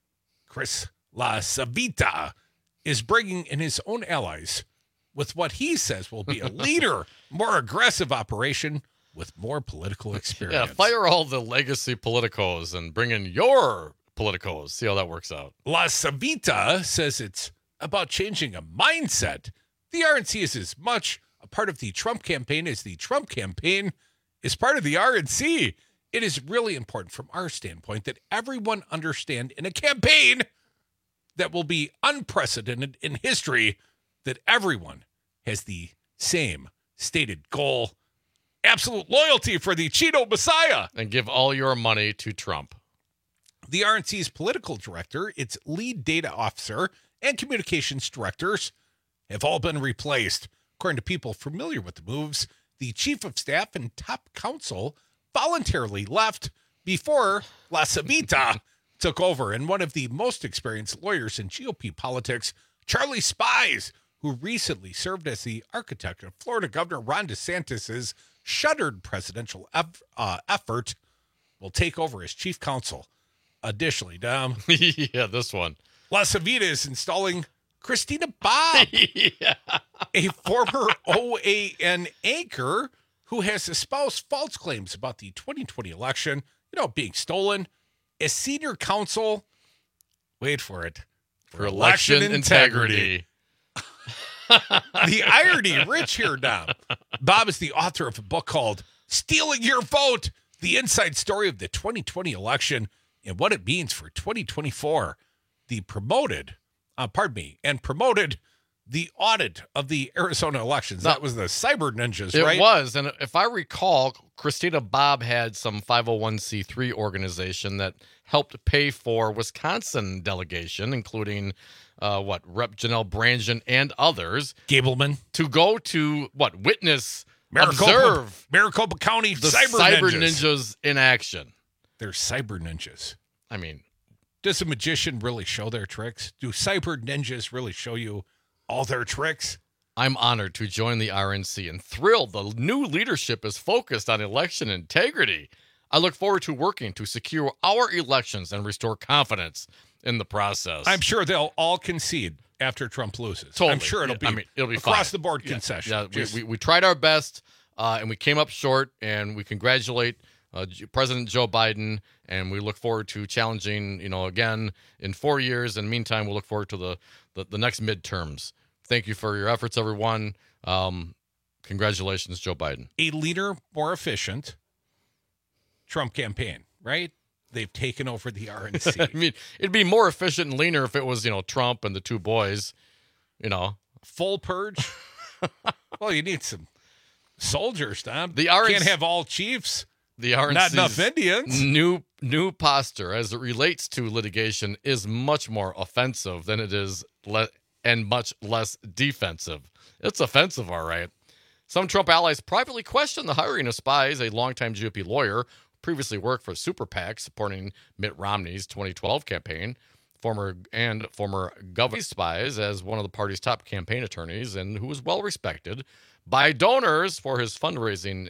Speaker 24: is bringing in his own allies with what he says will be a leaner, more aggressive operation with more political experience.
Speaker 18: Yeah, fire all the legacy politicos and bring in your politicos. See how that works out.
Speaker 24: LaCivita says it's about changing a mindset. The RNC is as much a part of the Trump campaign as the Trump campaign is part of the RNC. It is really important from our standpoint that everyone understand in a campaign that will be unprecedented in history that everyone has the same stated goal, absolute loyalty for the Cheeto Messiah.
Speaker 18: And give all your money to Trump.
Speaker 24: The RNC's political director, its lead data officer, and communications directors have all been replaced. According to people familiar with the moves, the chief of staff and top counsel voluntarily left before LaCivita took over. And one of the most experienced lawyers in GOP politics, Charlie Spies, who recently served as the architect of Florida Governor Ron DeSantis' shuttered presidential effort, will take over as chief counsel. Additionally, Dom.
Speaker 18: Yeah, this one.
Speaker 24: LaCivita is installing Christina Bobb, a former OAN anchor who has espoused false claims about the 2020 election, being stolen, as senior counsel, wait for it,
Speaker 18: for election integrity.
Speaker 24: The irony rich here, Dom. Bob is the author of a book called Stealing Your Vote, the inside story of the 2020 election and what it means for 2024. Promoted the audit of the Arizona elections. That was the Cyber Ninjas, right?
Speaker 18: It was. And if I recall, Christina Bobb had some 501c3 organization that helped pay for Wisconsin delegation, including Rep. Janelle Brandon and others.
Speaker 24: Gableman.
Speaker 18: To go to witness,
Speaker 24: observe Maricopa County
Speaker 18: the
Speaker 24: Cyber
Speaker 18: Ninjas in action.
Speaker 24: They're Cyber Ninjas.
Speaker 18: I mean,
Speaker 24: does a magician really show their tricks? Do Cyber Ninjas really show you all their tricks?
Speaker 18: I'm honored to join the RNC and thrilled the new leadership is focused on election integrity. I look forward to working to secure our elections and restore confidence in the process.
Speaker 24: I'm sure they'll all concede after Trump loses.
Speaker 18: Totally.
Speaker 24: I'm sure it'll be across
Speaker 18: fine.
Speaker 24: the board
Speaker 18: Yeah.
Speaker 24: concession.
Speaker 18: Yeah, we tried our best, and we came up short, and we congratulate President Joe Biden, and we look forward to challenging, again in 4 years. In the meantime, we'll look forward to the next midterms. Thank you for your efforts, everyone. Congratulations, Joe Biden.
Speaker 24: A leaner, more efficient Trump campaign, right? They've taken over the RNC.
Speaker 18: I mean, it'd be more efficient and leaner if it was, Trump and the two boys,
Speaker 24: Full purge. Well, you need some soldiers, Tom.
Speaker 18: The RNC
Speaker 24: can't have all chiefs.
Speaker 18: The RNC's
Speaker 24: not enough Indians.
Speaker 18: New posture as it relates to litigation is much more offensive than it is and much less defensive. It's offensive, all right. Some Trump allies privately question the hiring of Spies, a longtime GOP lawyer, previously worked for Super PAC supporting Mitt Romney's 2012 campaign, former government Spies as one of the party's top campaign attorneys, and who was well respected by donors for his fundraising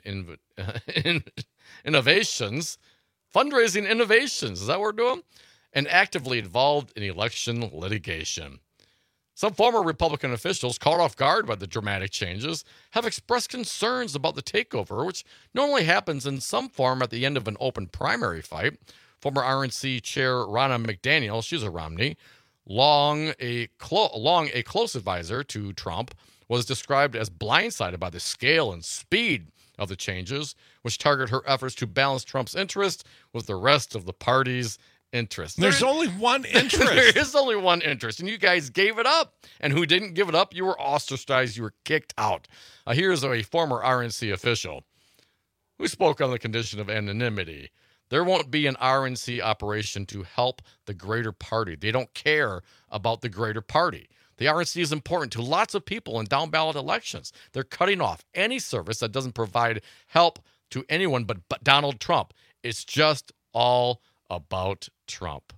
Speaker 18: innovations. Fundraising innovations, is that what we're doing? And actively involved in election litigation. Some former Republican officials, caught off guard by the dramatic changes, have expressed concerns about the takeover, which normally happens in some form at the end of an open primary fight. Former RNC chair Ronna McDaniel, she's a Romney, long a close advisor to Trump, was described as blindsided by the scale and speed of the changes, which target her efforts to balance Trump's interest with the rest of the party's interest.
Speaker 24: There's only one interest.
Speaker 18: There is only one interest, and you guys gave it up. And who didn't give it up, you were ostracized. You were kicked out. Here's a former RNC official who spoke on the condition of anonymity. There won't be an RNC operation to help the greater party. They don't care about the greater party. The RNC is important to lots of people in down-ballot elections. They're cutting off any service that doesn't provide help to anyone but Donald Trump. It's just all about Trump.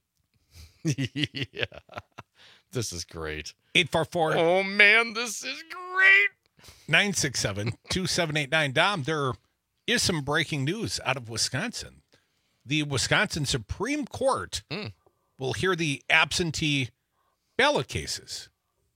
Speaker 18: Yeah. This is great.
Speaker 24: 844.
Speaker 18: Oh, man, this is great.
Speaker 24: 967-2789. Dom, there is some breaking news out of Wisconsin. The Wisconsin Supreme Court will hear the absentee ballot cases.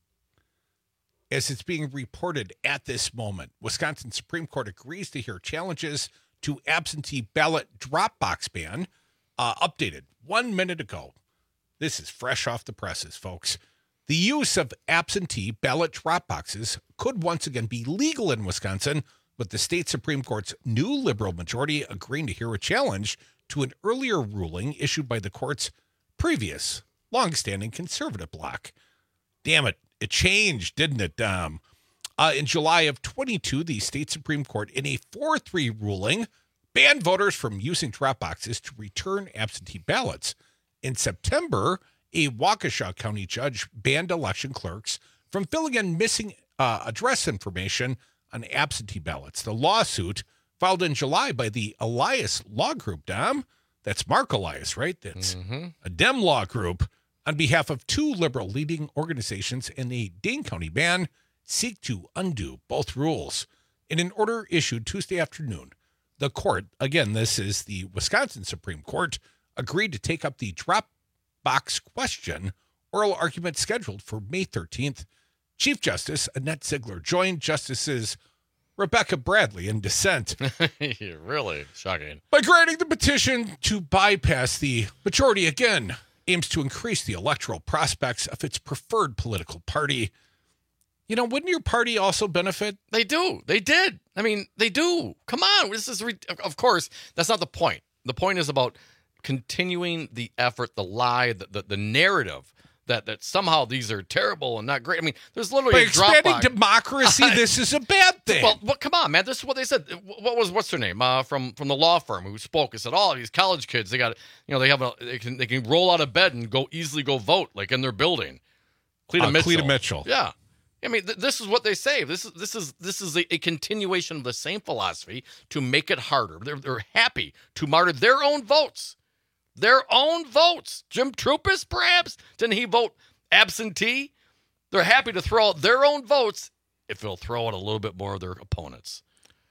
Speaker 24: As it's being reported at this moment, Wisconsin Supreme Court agrees to hear challenges to absentee ballot drop box ban, updated 1 minute ago. This is fresh off the presses, folks. The use of absentee ballot drop boxes could once again be legal in Wisconsin, with the state Supreme Court's new liberal majority agreeing to hear a challenge to an earlier ruling issued by the court's previous longstanding conservative bloc. Damn it, it changed, didn't it, Dom? In July of 22, the state Supreme Court, in a 4-3 ruling, banned voters from using drop boxes to return absentee ballots. In September, a Waukesha County judge banned election clerks from filling in missing address information on absentee ballots. The lawsuit, filed in July by the Elias Law Group, Dom, that's Mark Elias, right? That's a Dem law group, on behalf of two liberal leading organizations in the Dane County ban, seek to undo both rules. In an order issued Tuesday afternoon, the court, again, this is the Wisconsin Supreme Court, agreed to take up the drop box question, oral argument scheduled for May 13th. Chief Justice Annette Ziegler joined Justices Rebecca Bradley in dissent.
Speaker 18: Really shocking.
Speaker 24: By granting the petition to bypass the majority again, aims to increase the electoral prospects of its preferred political party. You know, wouldn't your party also benefit?
Speaker 18: They do. They did. I mean, they do. Come on. This is, of course, that's not the point. The point is about continuing the effort, the lie, the narrative that somehow these are terrible and not great. I mean, there's literally
Speaker 24: By
Speaker 18: a drop
Speaker 24: expanding
Speaker 18: box.
Speaker 24: democracy, this is a bad thing.
Speaker 18: Well, come on, man. This is what they said. What's her name from the law firm who spoke? It said, "Oh, these college kids, they got, they can roll out of bed and easily go vote like in their building." Cleta Mitchell. Yeah. I mean, this is what they say. This is a continuation of the same philosophy to make it harder. They're happy to martyr their own votes. Their own votes. Jim Troupis, perhaps? Didn't he vote absentee? They're happy to throw out their own votes if they'll throw out a little bit more of their opponents.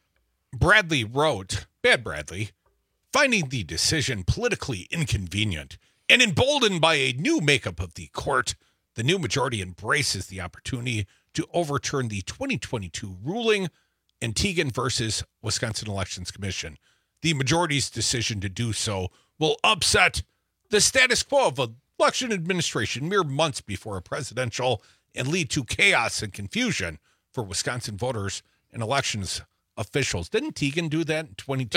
Speaker 24: Bradley wrote, Bad Bradley, finding the decision politically inconvenient and emboldened by a new makeup of the court, The new majority embraces the opportunity to overturn the 2022 ruling in Teigen versus Wisconsin Elections Commission. The majority's decision to do so will upset the status quo of election administration mere months before a presidential and lead to chaos and confusion for Wisconsin voters and elections officials. Didn't Teigen do that in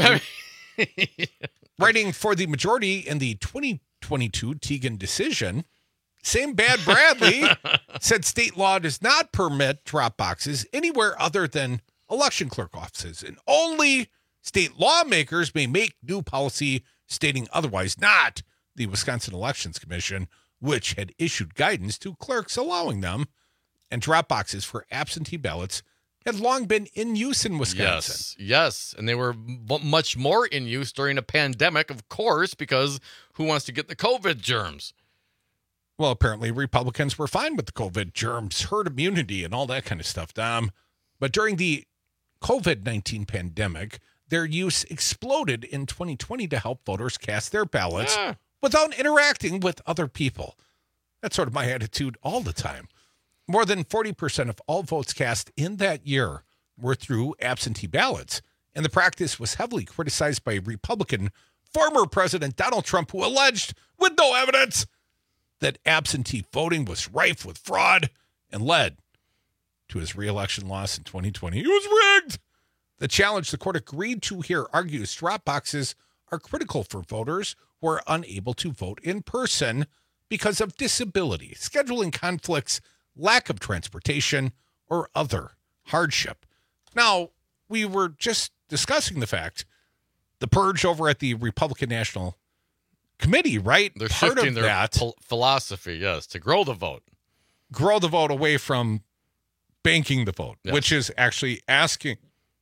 Speaker 24: 2022? Writing for the majority in the 2022 Teigen decision, same Bad Bradley said state law does not permit drop boxes anywhere other than election clerk offices, and only state lawmakers may make new policy stating otherwise, not the Wisconsin Elections Commission, which had issued guidance to clerks allowing them, and drop boxes for absentee ballots had long been in use in Wisconsin.
Speaker 18: Yes. And they were much more in use during a pandemic, of course, because who wants to get the COVID germs?
Speaker 24: Well, apparently Republicans were fine with the COVID germs, herd immunity, and all that kind of stuff, Dom. But during the COVID-19 pandemic, their use exploded in 2020 to help voters cast their ballots without interacting with other people. That's sort of my attitude all the time. More than 40% of all votes cast in that year were through absentee ballots, and the practice was heavily criticized by Republican former President Donald Trump, who alleged, with no evidence, that absentee voting was rife with fraud and led to his re-election loss in 2020. It was rigged! The challenge the court agreed to hear argues drop boxes are critical for voters who are unable to vote in person because of disability, scheduling conflicts, lack of transportation, or other hardship. Now, we were just discussing the fact, the purge over at the Republican National Committee, right?
Speaker 18: They're
Speaker 24: Part
Speaker 18: shifting
Speaker 24: of
Speaker 18: their
Speaker 24: that
Speaker 18: philosophy, yes, to grow the vote.
Speaker 24: Grow the vote away from banking the vote,
Speaker 18: Yes.
Speaker 24: which is actually asking,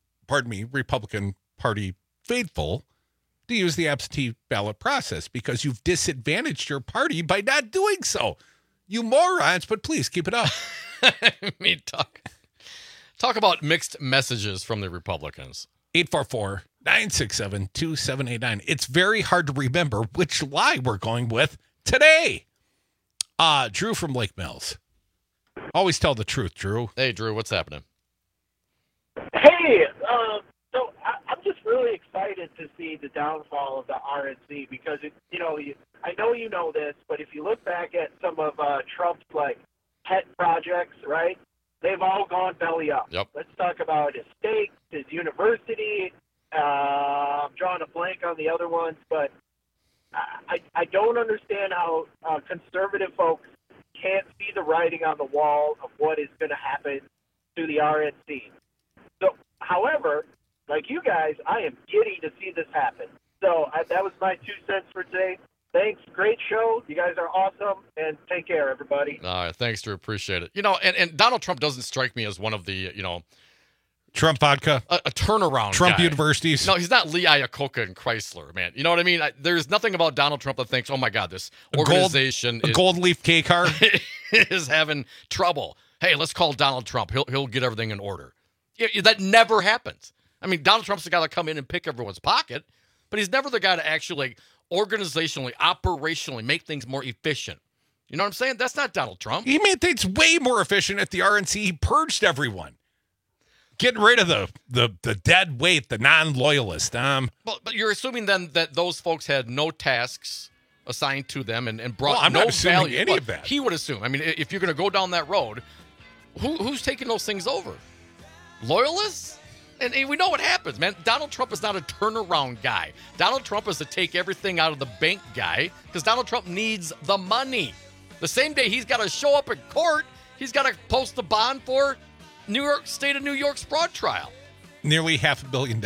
Speaker 24: Republican Party faithful to use the absentee ballot process because you've disadvantaged your party by not doing so. You morons, but please keep it up.
Speaker 18: I mean, talk about mixed messages from the Republicans.
Speaker 24: 844-967-2789. It's very hard to remember which lie we're going with today. Drew from Lake Mills. Always tell the truth, Drew.
Speaker 18: Hey, Drew, what's happening?
Speaker 11: Hey, so I'm just really excited to see the downfall of the RNC because, I know you know this, but if you look back at some of Trump's, pet projects, right, they've all gone belly up.
Speaker 18: Yep.
Speaker 11: Let's talk about his state, his university. I'm drawing a blank on the other ones, but I don't understand how conservative folks can't see the writing on the wall of what is going to happen to the RNC. So, however, like you guys, I am giddy to see this happen. So that was my 2 cents for today. Thanks. Great show. You guys are awesome. And take care, everybody.
Speaker 18: All right. Thanks, Drew. Appreciate it. And Donald Trump doesn't strike me as one of the,
Speaker 24: Trump vodka.
Speaker 18: A turnaround
Speaker 24: Trump
Speaker 18: guy.
Speaker 24: Universities.
Speaker 18: No, he's not Lee Iacocca and Chrysler, man. You know what I mean? There's nothing about Donald Trump that thinks, oh, my God, this organization
Speaker 24: a gold leaf K card
Speaker 18: is having trouble. Hey, let's call Donald Trump. He'll get everything in order. That never happens. I mean, Donald Trump's the guy to come in and pick everyone's pocket, but he's never the guy to actually organizationally, operationally make things more efficient. You know what I'm saying? That's not Donald Trump.
Speaker 24: He made things way more efficient at the RNC. He purged everyone. Getting rid of the dead weight, the non-loyalist.
Speaker 18: But you're assuming then that those folks had no tasks assigned to them and brought
Speaker 24: I'm
Speaker 18: no
Speaker 24: not assuming
Speaker 18: value.
Speaker 24: any of that.
Speaker 18: He would assume. I mean, if you're going to go down that road, who's taking those things over? Loyalists? And we know what happens, man. Donald Trump is not a turnaround guy. Donald Trump is a take everything out of the bank guy because Donald Trump needs the money. The same day he's got to show up in court, he's got to post the bond for State of New York's fraud trial.
Speaker 24: Nearly $500 million.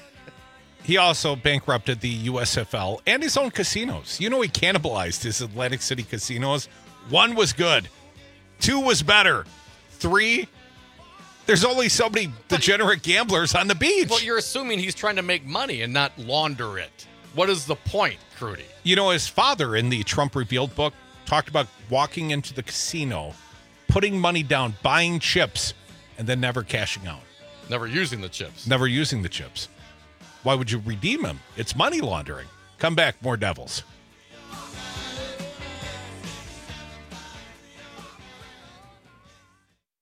Speaker 24: He also bankrupted the USFL and his own casinos. He cannibalized his Atlantic City casinos. 1 was good. 2 was better. 3, there's only so many degenerate gamblers on the beach.
Speaker 18: Well, you're assuming he's trying to make money and not launder it. What is the point, Crudy?
Speaker 24: His father in the Trump Revealed book talked about walking into the casino, putting money down, buying chips, and then never cashing out.
Speaker 18: Never using the chips.
Speaker 24: Never using the chips. Why would you redeem them? It's money laundering. Come back, more Devils.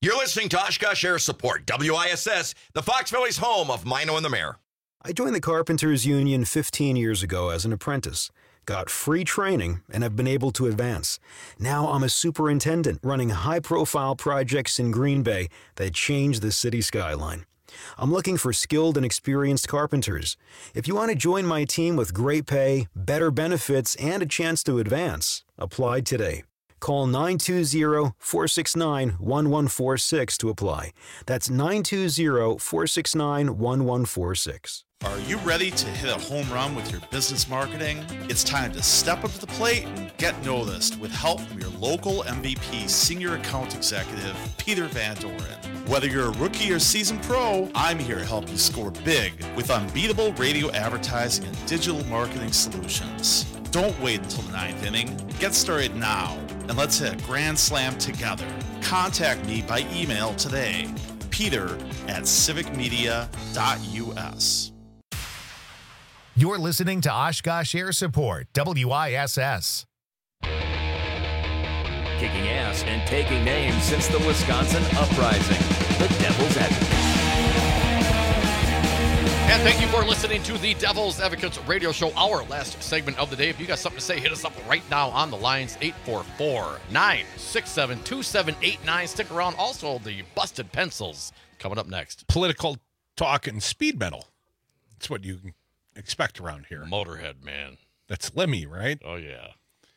Speaker 12: You're listening to Oshkosh Air Support, WISS, the Fox Valley's home of Mino and the Mayor.
Speaker 13: I joined the Carpenters Union 15 years ago as an apprentice, got free training, and have been able to advance. Now I'm a superintendent running high-profile projects in Green Bay that change the city skyline. I'm looking for skilled and experienced carpenters. If you want to join my team with great pay, better benefits, and a chance to advance, apply today. Call 920-469-1146 to apply. That's 920-469-1146.
Speaker 14: Are you ready to hit a home run with your business marketing? It's time to step up to the plate and get noticed with help from your local MVP Senior Account Executive, Peter Van Doren. Whether you're a rookie or seasoned pro, I'm here to help you score big with unbeatable radio advertising and digital marketing solutions. Don't wait until the ninth inning. Get started now, and let's hit a grand slam together. Contact me by email today, peter@civicmedia.us.
Speaker 3: You're listening to Oshkosh Air Support, WISS.
Speaker 23: Kicking ass and taking names since the Wisconsin Uprising. The Devil's Advocate.
Speaker 18: And thank you for listening to the Devil's Advocates radio show, our last segment of the day. If you got something to say, hit us up right now on the lines, 844-967-2789. Stick around. Also, the Busted Pencils coming up next.
Speaker 24: Political talk and speed metal. That's what you can expect around here.
Speaker 18: Motorhead, man.
Speaker 24: That's Lemmy, right?
Speaker 18: Oh, yeah.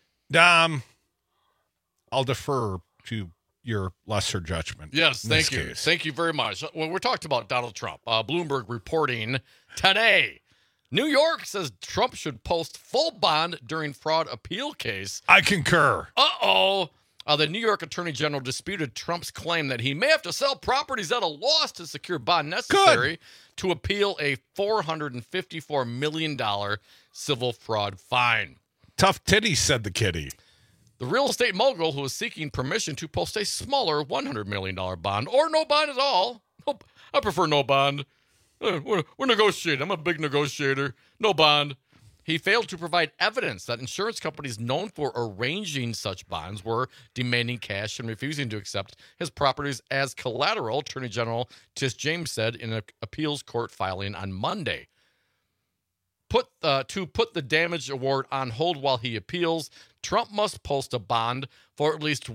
Speaker 24: I'll defer to your lesser judgment.
Speaker 18: Yes, thank you.
Speaker 24: Case.
Speaker 18: Thank you very much. Well, we're talking about Donald Trump. Bloomberg reporting today. New York says Trump should post full bond during fraud appeal case.
Speaker 24: I concur.
Speaker 18: Uh-oh. The New York Attorney General disputed Trump's claim that he may have to sell properties at a loss to secure bond necessary to appeal a $454 million civil fraud fine.
Speaker 24: Tough titties, said the kitty.
Speaker 18: The real estate mogul who is seeking permission to post a smaller $100 million bond or no bond at all. Nope, I prefer no bond. We're negotiating. I'm a big negotiator. No bond. He failed to provide evidence that insurance companies known for arranging such bonds were demanding cash and refusing to accept his properties as collateral, Attorney General Tish James said in an appeals court filing on Monday. To put the damage award on hold while he appeals, Trump must post a bond for at least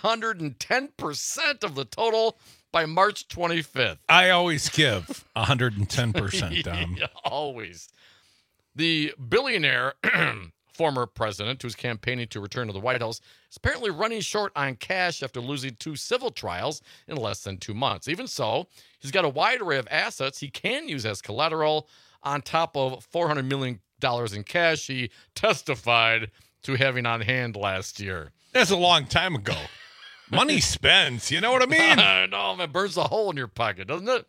Speaker 18: 110% of the total by March 25th.
Speaker 24: I always give 110%, Dom.
Speaker 18: Yeah, always. The billionaire, former president, who's campaigning to return to the White House, is apparently running short on cash after losing 2 civil trials in less than 2 months. Even so, he's got a wide array of assets he can use as collateral on top of $400 million in cash he testified to having on hand last year.
Speaker 24: That's a long time ago. Money spends, you know what I mean?
Speaker 18: I know, man, burns a hole in your pocket, doesn't it?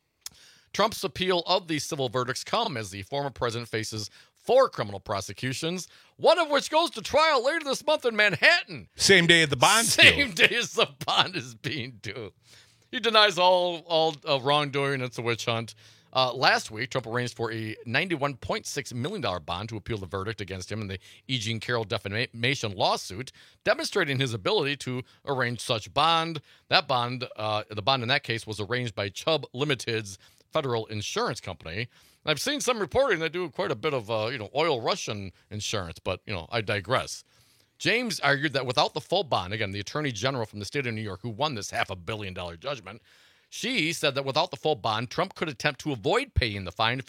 Speaker 18: Trump's appeal of these civil verdicts come as the former president faces 4 criminal prosecutions, one of which goes to trial later this month in Manhattan.
Speaker 24: Same day of the bond
Speaker 18: Same day as the bond is being due. He denies all wrongdoing. It's a witch hunt. Last week, Trump arranged for a $91.6 million bond to appeal the verdict against him in the E. Jean Carroll defamation lawsuit, demonstrating his ability to arrange such bond. That bond, the bond in that case, was arranged by Chubb Limited's federal insurance company. And I've seen some reporting that do quite a bit of, oil Russian insurance, but, I digress. James argued that without the full bond, again, the attorney general from the state of New York who won this $500 million judgment, she said that without the full bond, Trump could attempt to avoid paying the fine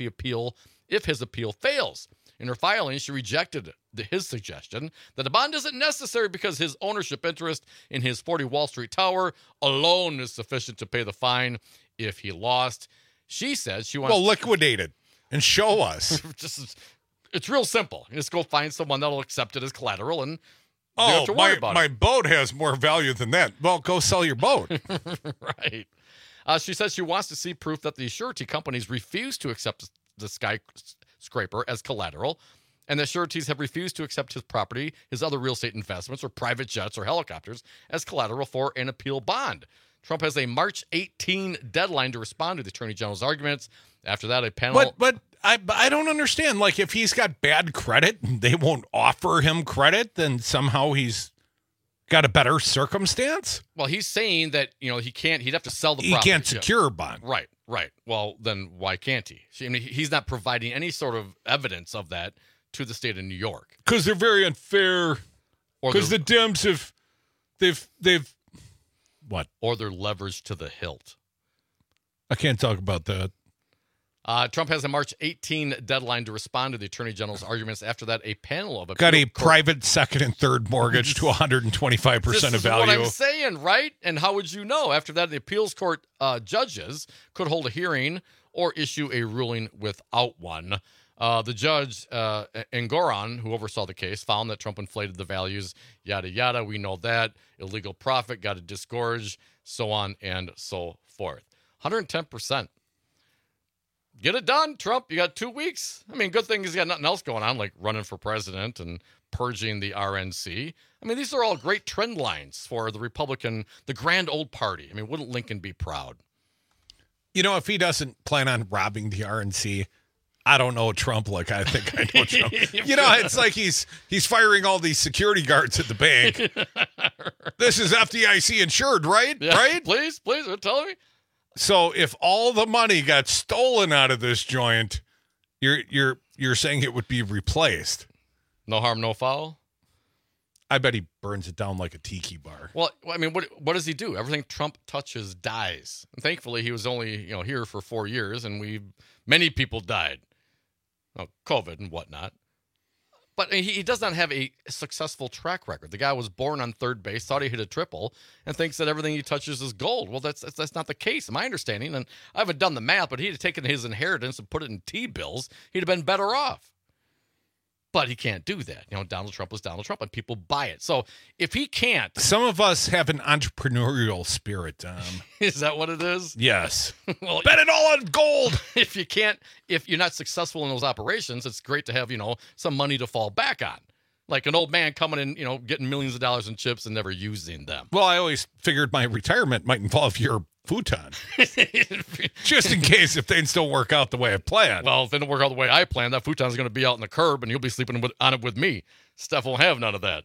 Speaker 18: if his appeal fails. In her filing, she rejected his suggestion that the bond isn't necessary because his ownership interest in his 40 Wall Street tower alone is sufficient to pay the fine if he lost. She says she wants...
Speaker 24: Well, liquidate it and show us.
Speaker 18: It's real simple. You just go find someone that'll accept it as collateral and you don't have to worry about
Speaker 24: my boat has more value than that. Well, go sell your boat.
Speaker 18: Right. She says she wants to see proof that the surety companies refuse to accept the skyscraper as collateral, and that sureties have refused to accept his property, his other real estate investments, or private jets or helicopters as collateral for an appeal bond. Trump has a March 18 deadline to respond to the Attorney General's arguments. After that, a panel...
Speaker 24: But I don't understand. Like, if he's got bad credit, they won't offer him credit, then somehow he's got a better circumstance?
Speaker 18: Well, he's saying that, he'd have to sell the
Speaker 24: He
Speaker 18: property.
Speaker 24: can't secure a bond.
Speaker 18: Right. Well, then why can't he? I mean, he's not providing any sort of evidence of that to the state of New York.
Speaker 24: Because they're very unfair. Because the Dems they've what?
Speaker 18: Or they're leveraged to the hilt.
Speaker 24: I can't talk about that.
Speaker 18: Trump has a March 18 deadline to respond to the Attorney General's arguments. After that, a panel of
Speaker 24: got a private second and third mortgage to 125%
Speaker 18: this
Speaker 24: of
Speaker 18: is
Speaker 24: value.
Speaker 18: what I'm saying, right? And how would you know? After that, the appeals court judges could hold a hearing or issue a ruling without one. The judge, Engoron, who oversaw the case, found that Trump inflated the values, yada, yada. We know that. Illegal profit, got to disgorge, so on and so forth. 110%. Get it done, Trump. You got 2 weeks. I mean, good thing he's got nothing else going on, like running for president and purging the RNC. I mean, these are all great trend lines for the Republican, the grand old party. I mean, wouldn't Lincoln be proud?
Speaker 24: If he doesn't plan on robbing the RNC, I don't know Trump like I think I know Trump. It's like he's firing all these security guards at the bank. This is FDIC insured, right?
Speaker 18: Yeah,
Speaker 24: right?
Speaker 18: Please, tell me.
Speaker 24: So if all the money got stolen out of this joint, you're saying it would be replaced.
Speaker 18: No harm, no foul?
Speaker 24: I bet he burns it down like a tiki bar.
Speaker 18: Well, I mean, what does he do? Everything Trump touches dies. And thankfully, he was only here for 4 years, and many people died. COVID and whatnot. But he does not have a successful track record. The guy was born on third base, thought he hit a triple, and thinks that everything he touches is gold. Well, that's not the case, in my understanding. And I haven't done the math, but he'd have taken his inheritance and put it in T-bills. He'd have been better off. But he can't do that. Donald Trump was Donald Trump, and people buy it. So if he can't...
Speaker 24: Some of us have an entrepreneurial spirit, Tom.
Speaker 18: Is that what it is?
Speaker 24: Yes. Well, bet it all on gold!
Speaker 18: If you're not successful in those operations, it's great to have, some money to fall back on. Like an old man coming in, getting millions of dollars in chips and never using them.
Speaker 24: Well, I always figured my retirement might involve your futon. Just in case if things don't work out the way I planned.
Speaker 18: Well, if they don't work out the way I planned, that futon's going to be out in the curb and you'll be sleeping on it with me. Steph won't have none of that.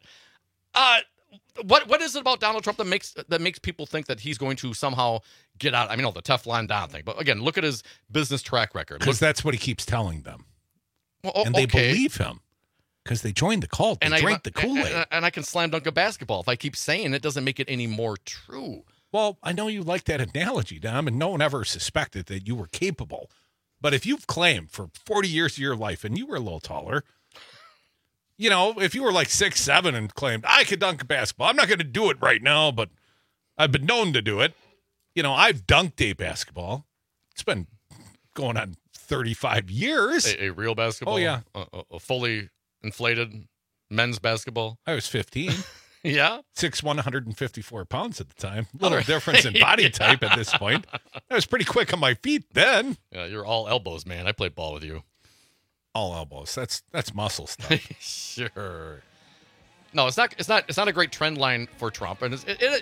Speaker 18: What is it about Donald Trump that makes people think that he's going to somehow get out? I mean, the Teflon Don thing. But again, look at his business track record.
Speaker 24: Because that's what he keeps telling them.
Speaker 18: Well,
Speaker 24: and they believe him. Because they joined the cult. They drank the Kool-Aid.
Speaker 18: And I can slam dunk a basketball. If I keep saying it, doesn't make it any more true.
Speaker 24: Well, I know you like that analogy, Dom, and no one ever suspected that you were capable. But if you've claimed for 40 years of your life, and you were a little taller, if you were like 6'7" and claimed, I could dunk a basketball. I'm not going to do it right now, but I've been known to do it. I've dunked a basketball. It's been going on 35 years.
Speaker 18: A real basketball?
Speaker 24: Oh, yeah.
Speaker 18: A fully inflated men's basketball?
Speaker 24: I was 15.
Speaker 18: Yeah?
Speaker 24: 6'1", 154 pounds at the time. Little difference in body type at this point. I was pretty quick on my feet then.
Speaker 18: Yeah, you're all elbows, man. I played ball with you.
Speaker 24: All elbows. That's muscle stuff.
Speaker 18: Sure. No, it's not a great trend line for Trump. And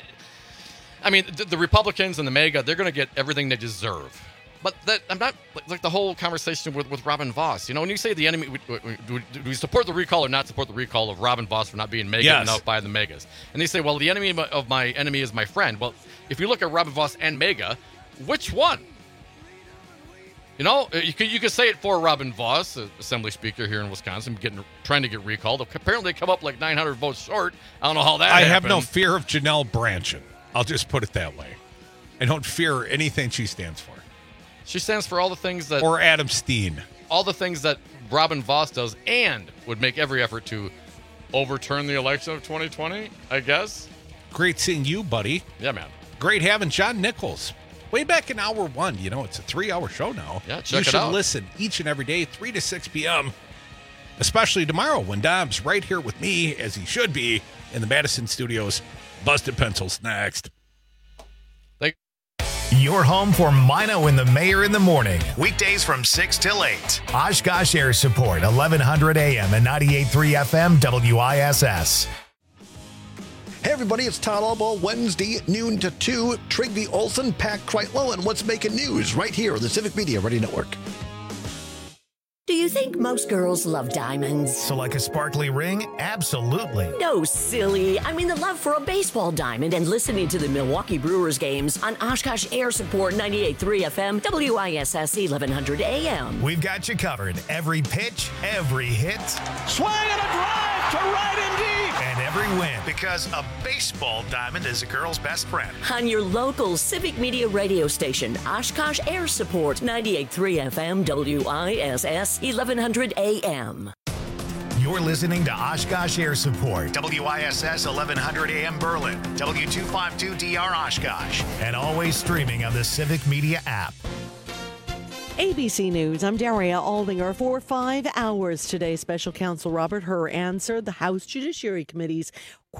Speaker 18: the Republicans and the MAGA, they're going to get everything they deserve. But I'm not like the whole conversation with Robin Vos. When you say the enemy, do we support the recall or not support the recall of Robin Vos for not being MAGA and out by the MAGAs? And they say, well, the enemy of my enemy is my friend. Well, if you look at Robin Vos and MAGA, which one? You could say it for Robin Vos, Assembly Speaker here in Wisconsin, trying to get recalled. Apparently, they come up like 900 votes short. I don't know how that happened.
Speaker 24: I have no fear of Janelle Brandtjen. I'll just put it that way. I don't fear anything she stands for.
Speaker 18: She stands for all the things that...
Speaker 24: Or Adam Steen.
Speaker 18: All the things that Robin Vos does and would make every effort to overturn the election of 2020, I guess.
Speaker 24: Great seeing you, buddy.
Speaker 18: Yeah, man.
Speaker 24: Great having John Nichols. Way back in hour 1. It's a 3-hour show now.
Speaker 18: Yeah, check
Speaker 24: it out. You should listen each and every day, 3 to 6 p.m., especially tomorrow when Dom's right here with me, as he should be, in the Madison studios. Busted Pencils next.
Speaker 3: Your home for Mino and the Mayor in the morning. Weekdays from 6 till 8. Oshkosh Air Support, 1100 AM and 98.3 FM WISS.
Speaker 15: Hey everybody, it's Todd Albo, Wednesday, noon to 2. Trigby Olson, Pat Kreitlow, and what's making news right here on the Civic Media Radio Network.
Speaker 16: Do you
Speaker 22: think most girls love diamonds?
Speaker 3: So like a sparkly ring? Absolutely.
Speaker 22: No, silly. I mean the love for a baseball diamond and listening to the Milwaukee Brewers games on Oshkosh Air Support 98.3 FM, WISS 1100 AM.
Speaker 3: We've got you covered. Every pitch, every hit.
Speaker 15: Swing and a drive to right and deep.
Speaker 3: And every win. Because a baseball diamond is a girl's best friend.
Speaker 22: On your local Civic Media radio station, Oshkosh Air Support 98.3 FM, WISS 1100 AM.
Speaker 3: You're listening to Oshkosh Air Support, WISS 1100 AM Berlin, W252DR Oshkosh, and always streaming on the Civic Media app.
Speaker 9: ABC News, I'm Daria Aldinger. For 5 hours today, Special Counsel Robert Hur answered the House Judiciary Committee's